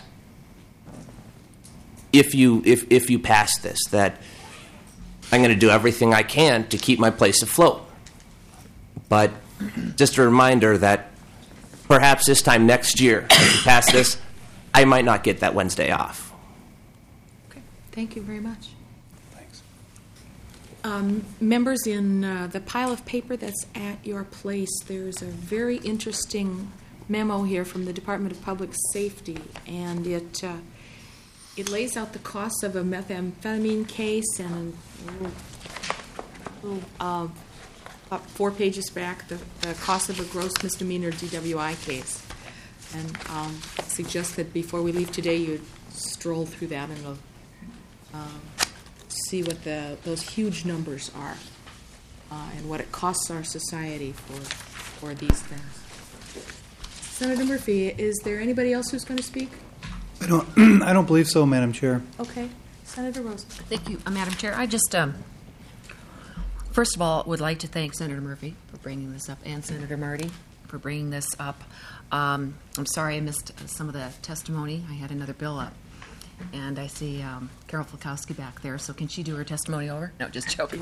if you if if you pass this, that I'm going to do everything I can to keep my place afloat. But just a reminder that perhaps this time next year, if you pass this, I might not get that Wednesday off. Okay, thank you very much. Thanks. Um, members, in uh, the pile of paper that's at your place, there's a very interesting memo here from the Department of Public Safety, and it uh, it lays out the costs of a methamphetamine case, and a little, little, uh, about four pages back, the, the cost of a gross misdemeanor D W I case. And um, suggest that before we leave today, you stroll through that and we'll, um, see what the those huge numbers are uh, and what it costs our society for for these things. Senator Murphy, is there anybody else who's going to speak? I don't. I don't believe so, Madam Chair. Okay, Senator Rose. Thank you, uh, Madam Chair. I just, um, first of all, would like to thank Senator Murphy for bringing this up, and Senator Marty for bringing this up. Um, I'm sorry I missed some of the testimony. I had another bill up, and I see um, Carol Falkowski back there. So can she do her testimony over? No, just joking.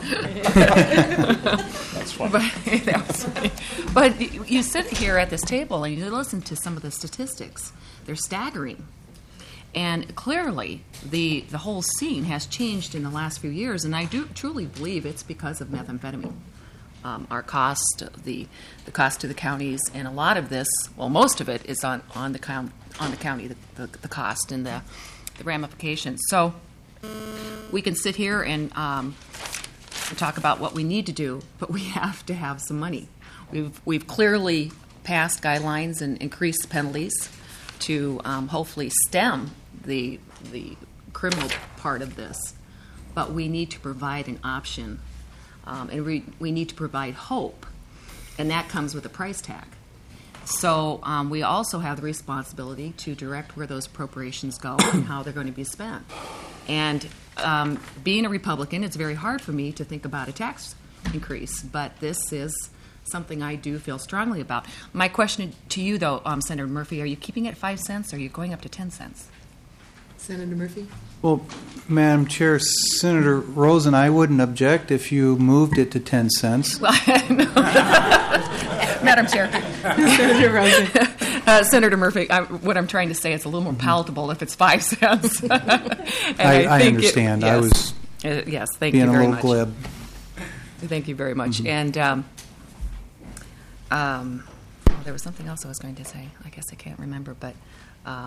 That's funny. But, that was funny. But you sit here at this table and you listen to some of the statistics. They're staggering. And clearly, the, the whole scene has changed in the last few years, and I do truly believe it's because of methamphetamine. Um, our cost, the the cost to the counties, and a lot of this, well, most of it is on, on the com- on the county, the, the, the cost and the, the ramifications. So we can sit here and, um, and talk about what we need to do, but we have to have some money. We've we've clearly passed guidelines and increased penalties to um, hopefully stem the the criminal part of this, but we need to provide an option, um, and we we need to provide hope, and that comes with a price tag. So um, we also have the responsibility to direct where those appropriations go and how they're going to be spent. And um, being a Republican, it's very hard for me to think about a tax increase, but this is something I do feel strongly about. My question to you, though, um, Senator Murphy, are you keeping it five cents or are you going up to ten cents? Senator Murphy? Well, Madam Chair, Senator Rosen, I wouldn't object if you moved it to ten cents. Well, Madam Chair. Senator Rosen. Uh, Senator Murphy, I, what I'm trying to say is a little more palatable if it's five cents. and I, I, I think understand. It, yes, I was uh, yes, thank being you very a much. little glib. Thank you very much. Mhm. And um, um, well, there was something else I was going to say. I guess I can't remember, but um,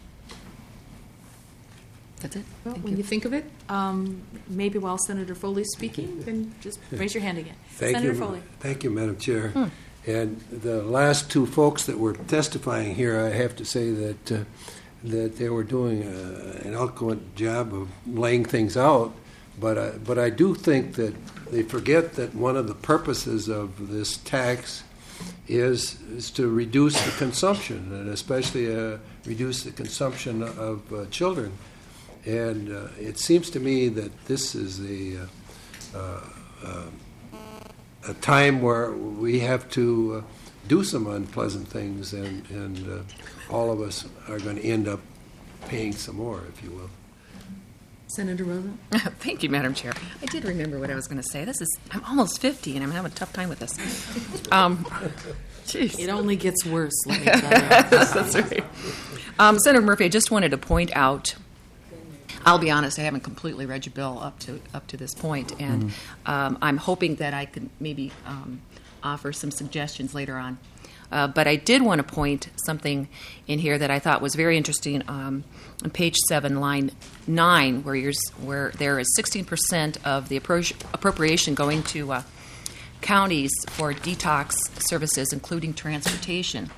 that's it. Well, Thank when you. you think of it, um, maybe while Senator Foley's speaking, then just raise your hand again. Thank Senator you. Foley. Thank you, Madam Chair. Hmm. And the last two folks that were testifying here, I have to say that uh, that they were doing uh, an eloquent job of laying things out. But I, but I do think that they forget that one of the purposes of this tax is is to reduce the consumption, and especially uh, reduce the consumption of uh, children. And uh, it seems to me that this is a uh, uh, uh, a time where we have to uh, do some unpleasant things, and, and uh, all of us are going to end up paying some more, if you will. Senator Rosen? Thank you, Madam Chair. I did remember what I was going to say. This is I'm almost fifty, and I'm having a tough time with this. Um, geez. It only gets worse, let me tell you. That's right. Um, Senator Murphy, I just wanted to point out, I'll be honest, I haven't completely read your bill up to up to this point, and Mm-hmm. um, I'm hoping that I could maybe um, offer some suggestions later on. Uh, but I did want to point something in here that I thought was very interesting um, on page seven, line nine, where, you're, where there is sixteen percent of the appro- appropriation going to uh, counties for detox services, including transportation.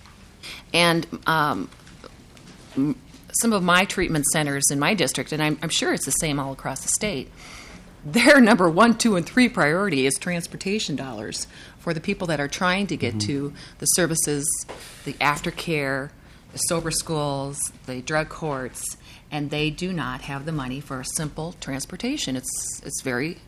And um, m- some of my treatment centers in my district, and I'm, I'm sure it's the same all across the state, their number one, two, and three priority is transportation dollars for the people that are trying to get Mhm. to the services, the aftercare, the sober schools, the drug courts, and they do not have the money for simple transportation. It's it's very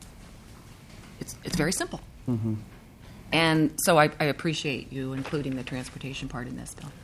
it's it's very simple. Mm-hmm. And so I, I appreciate you including the transportation part in this bill.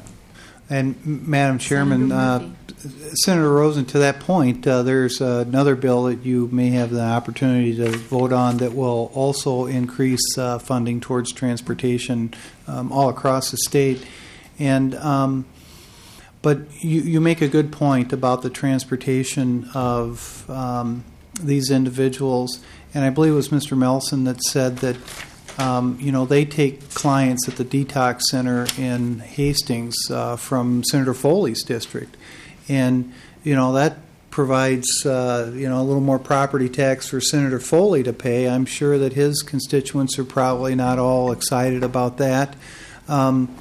And M- Madam Chairman, uh, Senator Rosen, to that point, uh, there's uh, another bill that you may have the opportunity to vote on that will also increase uh, funding towards transportation um, all across the state. And um, but you, you make a good point about the transportation of um, these individuals, and I believe it was Mister Melson that said that. Um, you know, they take clients at the detox center in Hastings uh, from Senator Foley's district. And, you know, that provides, uh, you know, a little more property tax for Senator Foley to pay. I'm sure that his constituents are probably not all excited about that. Um,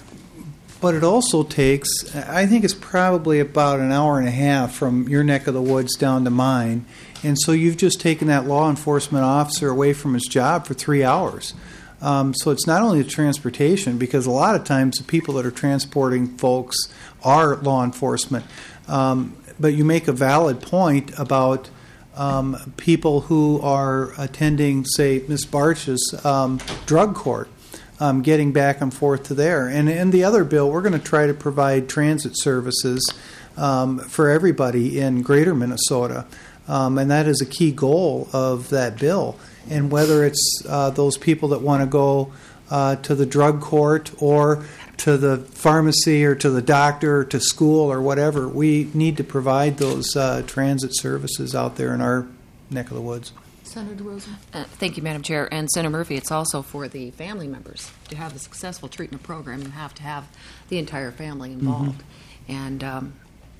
but it also takes, I think it's probably about an hour and a half from your neck of the woods down to mine. And so you've just taken that law enforcement officer away from his job for three hours. Um, so it's not only the transportation, because a lot of times the people that are transporting folks are law enforcement. Um, but you make a valid point about um, people who are attending, say, Miz Barch's um, drug court, um, getting back and forth to there. And in the other bill, we're going to try to provide transit services um, for everybody in greater Minnesota. Um, and that is a key goal of that bill. And whether it's uh, those people that want to go uh, to the drug court or to the pharmacy or to the doctor or to school or whatever, we need to provide those uh, transit services out there in our neck of the woods. Senator Rosen? Uh, thank you, Madam Chair. And Senator Murphy, it's also for the family members. To have a successful treatment program, you have to have the entire family involved. Mm-hmm. And um,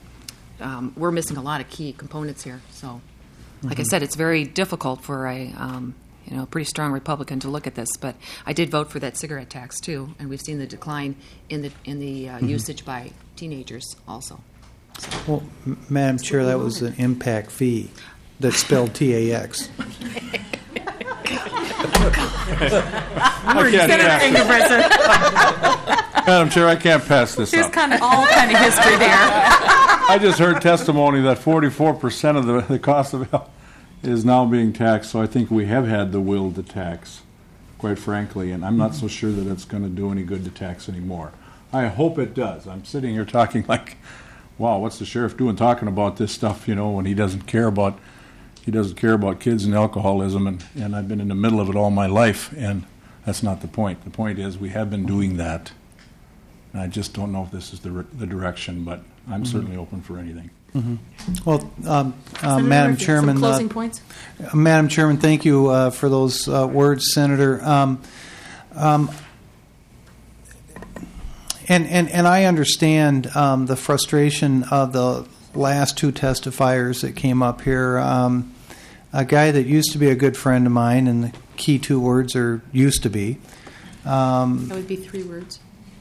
um, we're missing a lot of key components here. So, like I Mhm. said, it's very difficult for a um, you know pretty strong Republican to look at this. But I did vote for that cigarette tax too, and we've seen the decline in the in the uh, Mhm. usage by teenagers also. Well, M- Madam Chair, that was an impact fee that's spelled T A X. I can't Senator pass Ingebrigtsen. Madam Chair, I can't pass this There's up. kind of all kind of history there. I just heard testimony that forty-four percent of the, the cost of health is now being taxed, so I think we have had the will to tax. quite frankly, and I'm not so sure that it's going to do any good to tax anymore. I hope it does. I'm sitting here talking like, wow, what's the sheriff doing talking about this stuff, you know, when he doesn't care about he doesn't care about kids and alcoholism, and, and I've been in the middle of it all my life, and that's not the point. The point is we have been doing that, and I just don't know if this is the, re- the direction, but I'm Mhm. certainly open for anything. Mhm. Well, um, uh, Senator Madam Murphy, Chairman. some closing uh, points? uh, Madam Chairman, thank you uh, for those uh, words, Senator. Um, um, and, and, and I understand um, the frustration of the last two testifiers that came up here. Um, a guy that used to be a good friend of mine, and the key two words are used to be. Um, That would be three words.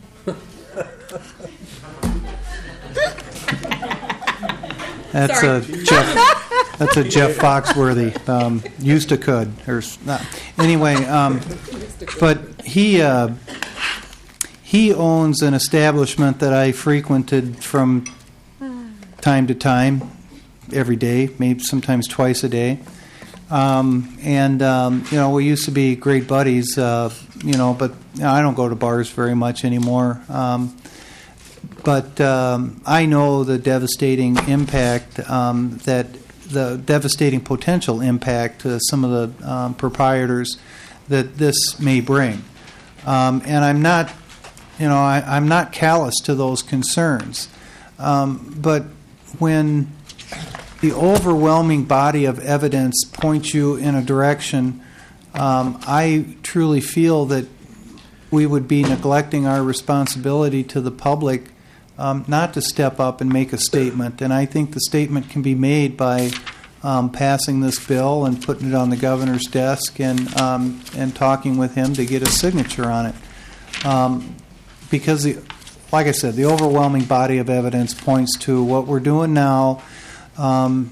That's Sorry. a Jeff. That's a Jeff Foxworthy. Um, used to could or s- not. Anyway, um, but he uh, he owns an establishment that I frequented from time to time, every day, maybe sometimes twice a day. Um, and um, you know, we used to be great buddies. Uh, you know, but you know, I don't go to bars very much anymore. Um, But um, I know the devastating impact um, that the devastating potential impact to some of the um, proprietors that this may bring, um, and I'm not, you know, I, I'm not callous to those concerns. Um, but when the overwhelming body of evidence points you in a direction, um, I truly feel that we would be neglecting our responsibility to the public. Um, not to step up and make a statement. And I think the statement can be made by um, passing this bill and putting it on the governor's desk and um, and talking with him to get a signature on it. Um, because, the, like I said, the overwhelming body of evidence points to what we're doing now um,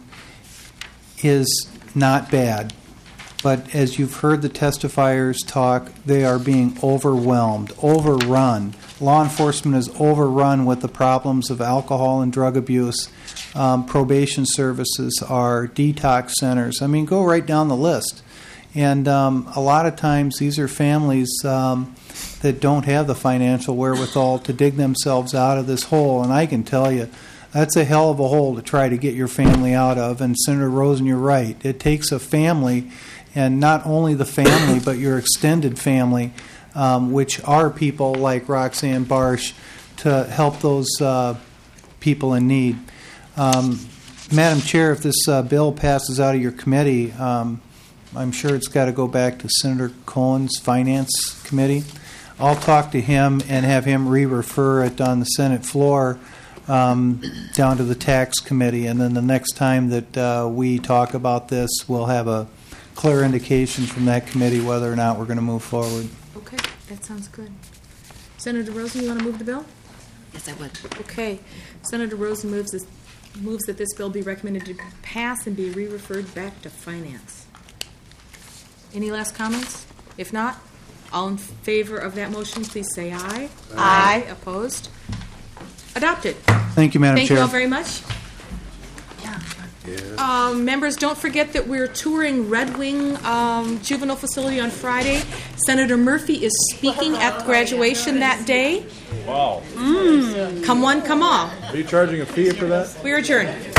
is not bad. But as you've heard the testifiers talk, they are being overwhelmed, overrun. Law enforcement is overrun with the problems of alcohol and drug abuse. Um, probation services are detox centers. I mean, go right down the list. And um, a lot of times these are families um, that don't have the financial wherewithal to dig themselves out of this hole. And I can tell you, that's a hell of a hole to try to get your family out of. And Senator Rosen, you're right. It takes a family, and not only the family, but your extended family, um, which are people like Roxanne Barsh, to help those uh, people in need. Um, Madam Chair, if this uh, bill passes out of your committee, um, I'm sure it's got to go back to Senator Cohen's Finance Committee. I'll talk to him and have him re-refer it on the Senate floor um, down to the Tax Committee. And then the next time that uh, we talk about this, we'll have a clear indication from that committee whether or not we're going to move forward. Okay, that sounds good. Senator Rosen, you want to move the bill? Yes, I would. Okay. Senator Rosen moves this, moves that this bill be recommended to pass and be re-referred back to Finance. Any last comments? If not, all in favor of that motion, please say aye. Aye. Aye. Opposed? Adopted. Thank you, Madam Thank Chair. you all very much. Um, members, don't forget that we're touring Red Wing um, Juvenile Facility on Friday. Senator Murphy is speaking at graduation that day. Wow. Mm. Come one, come all. Are you charging a fee for that? We are adjourned.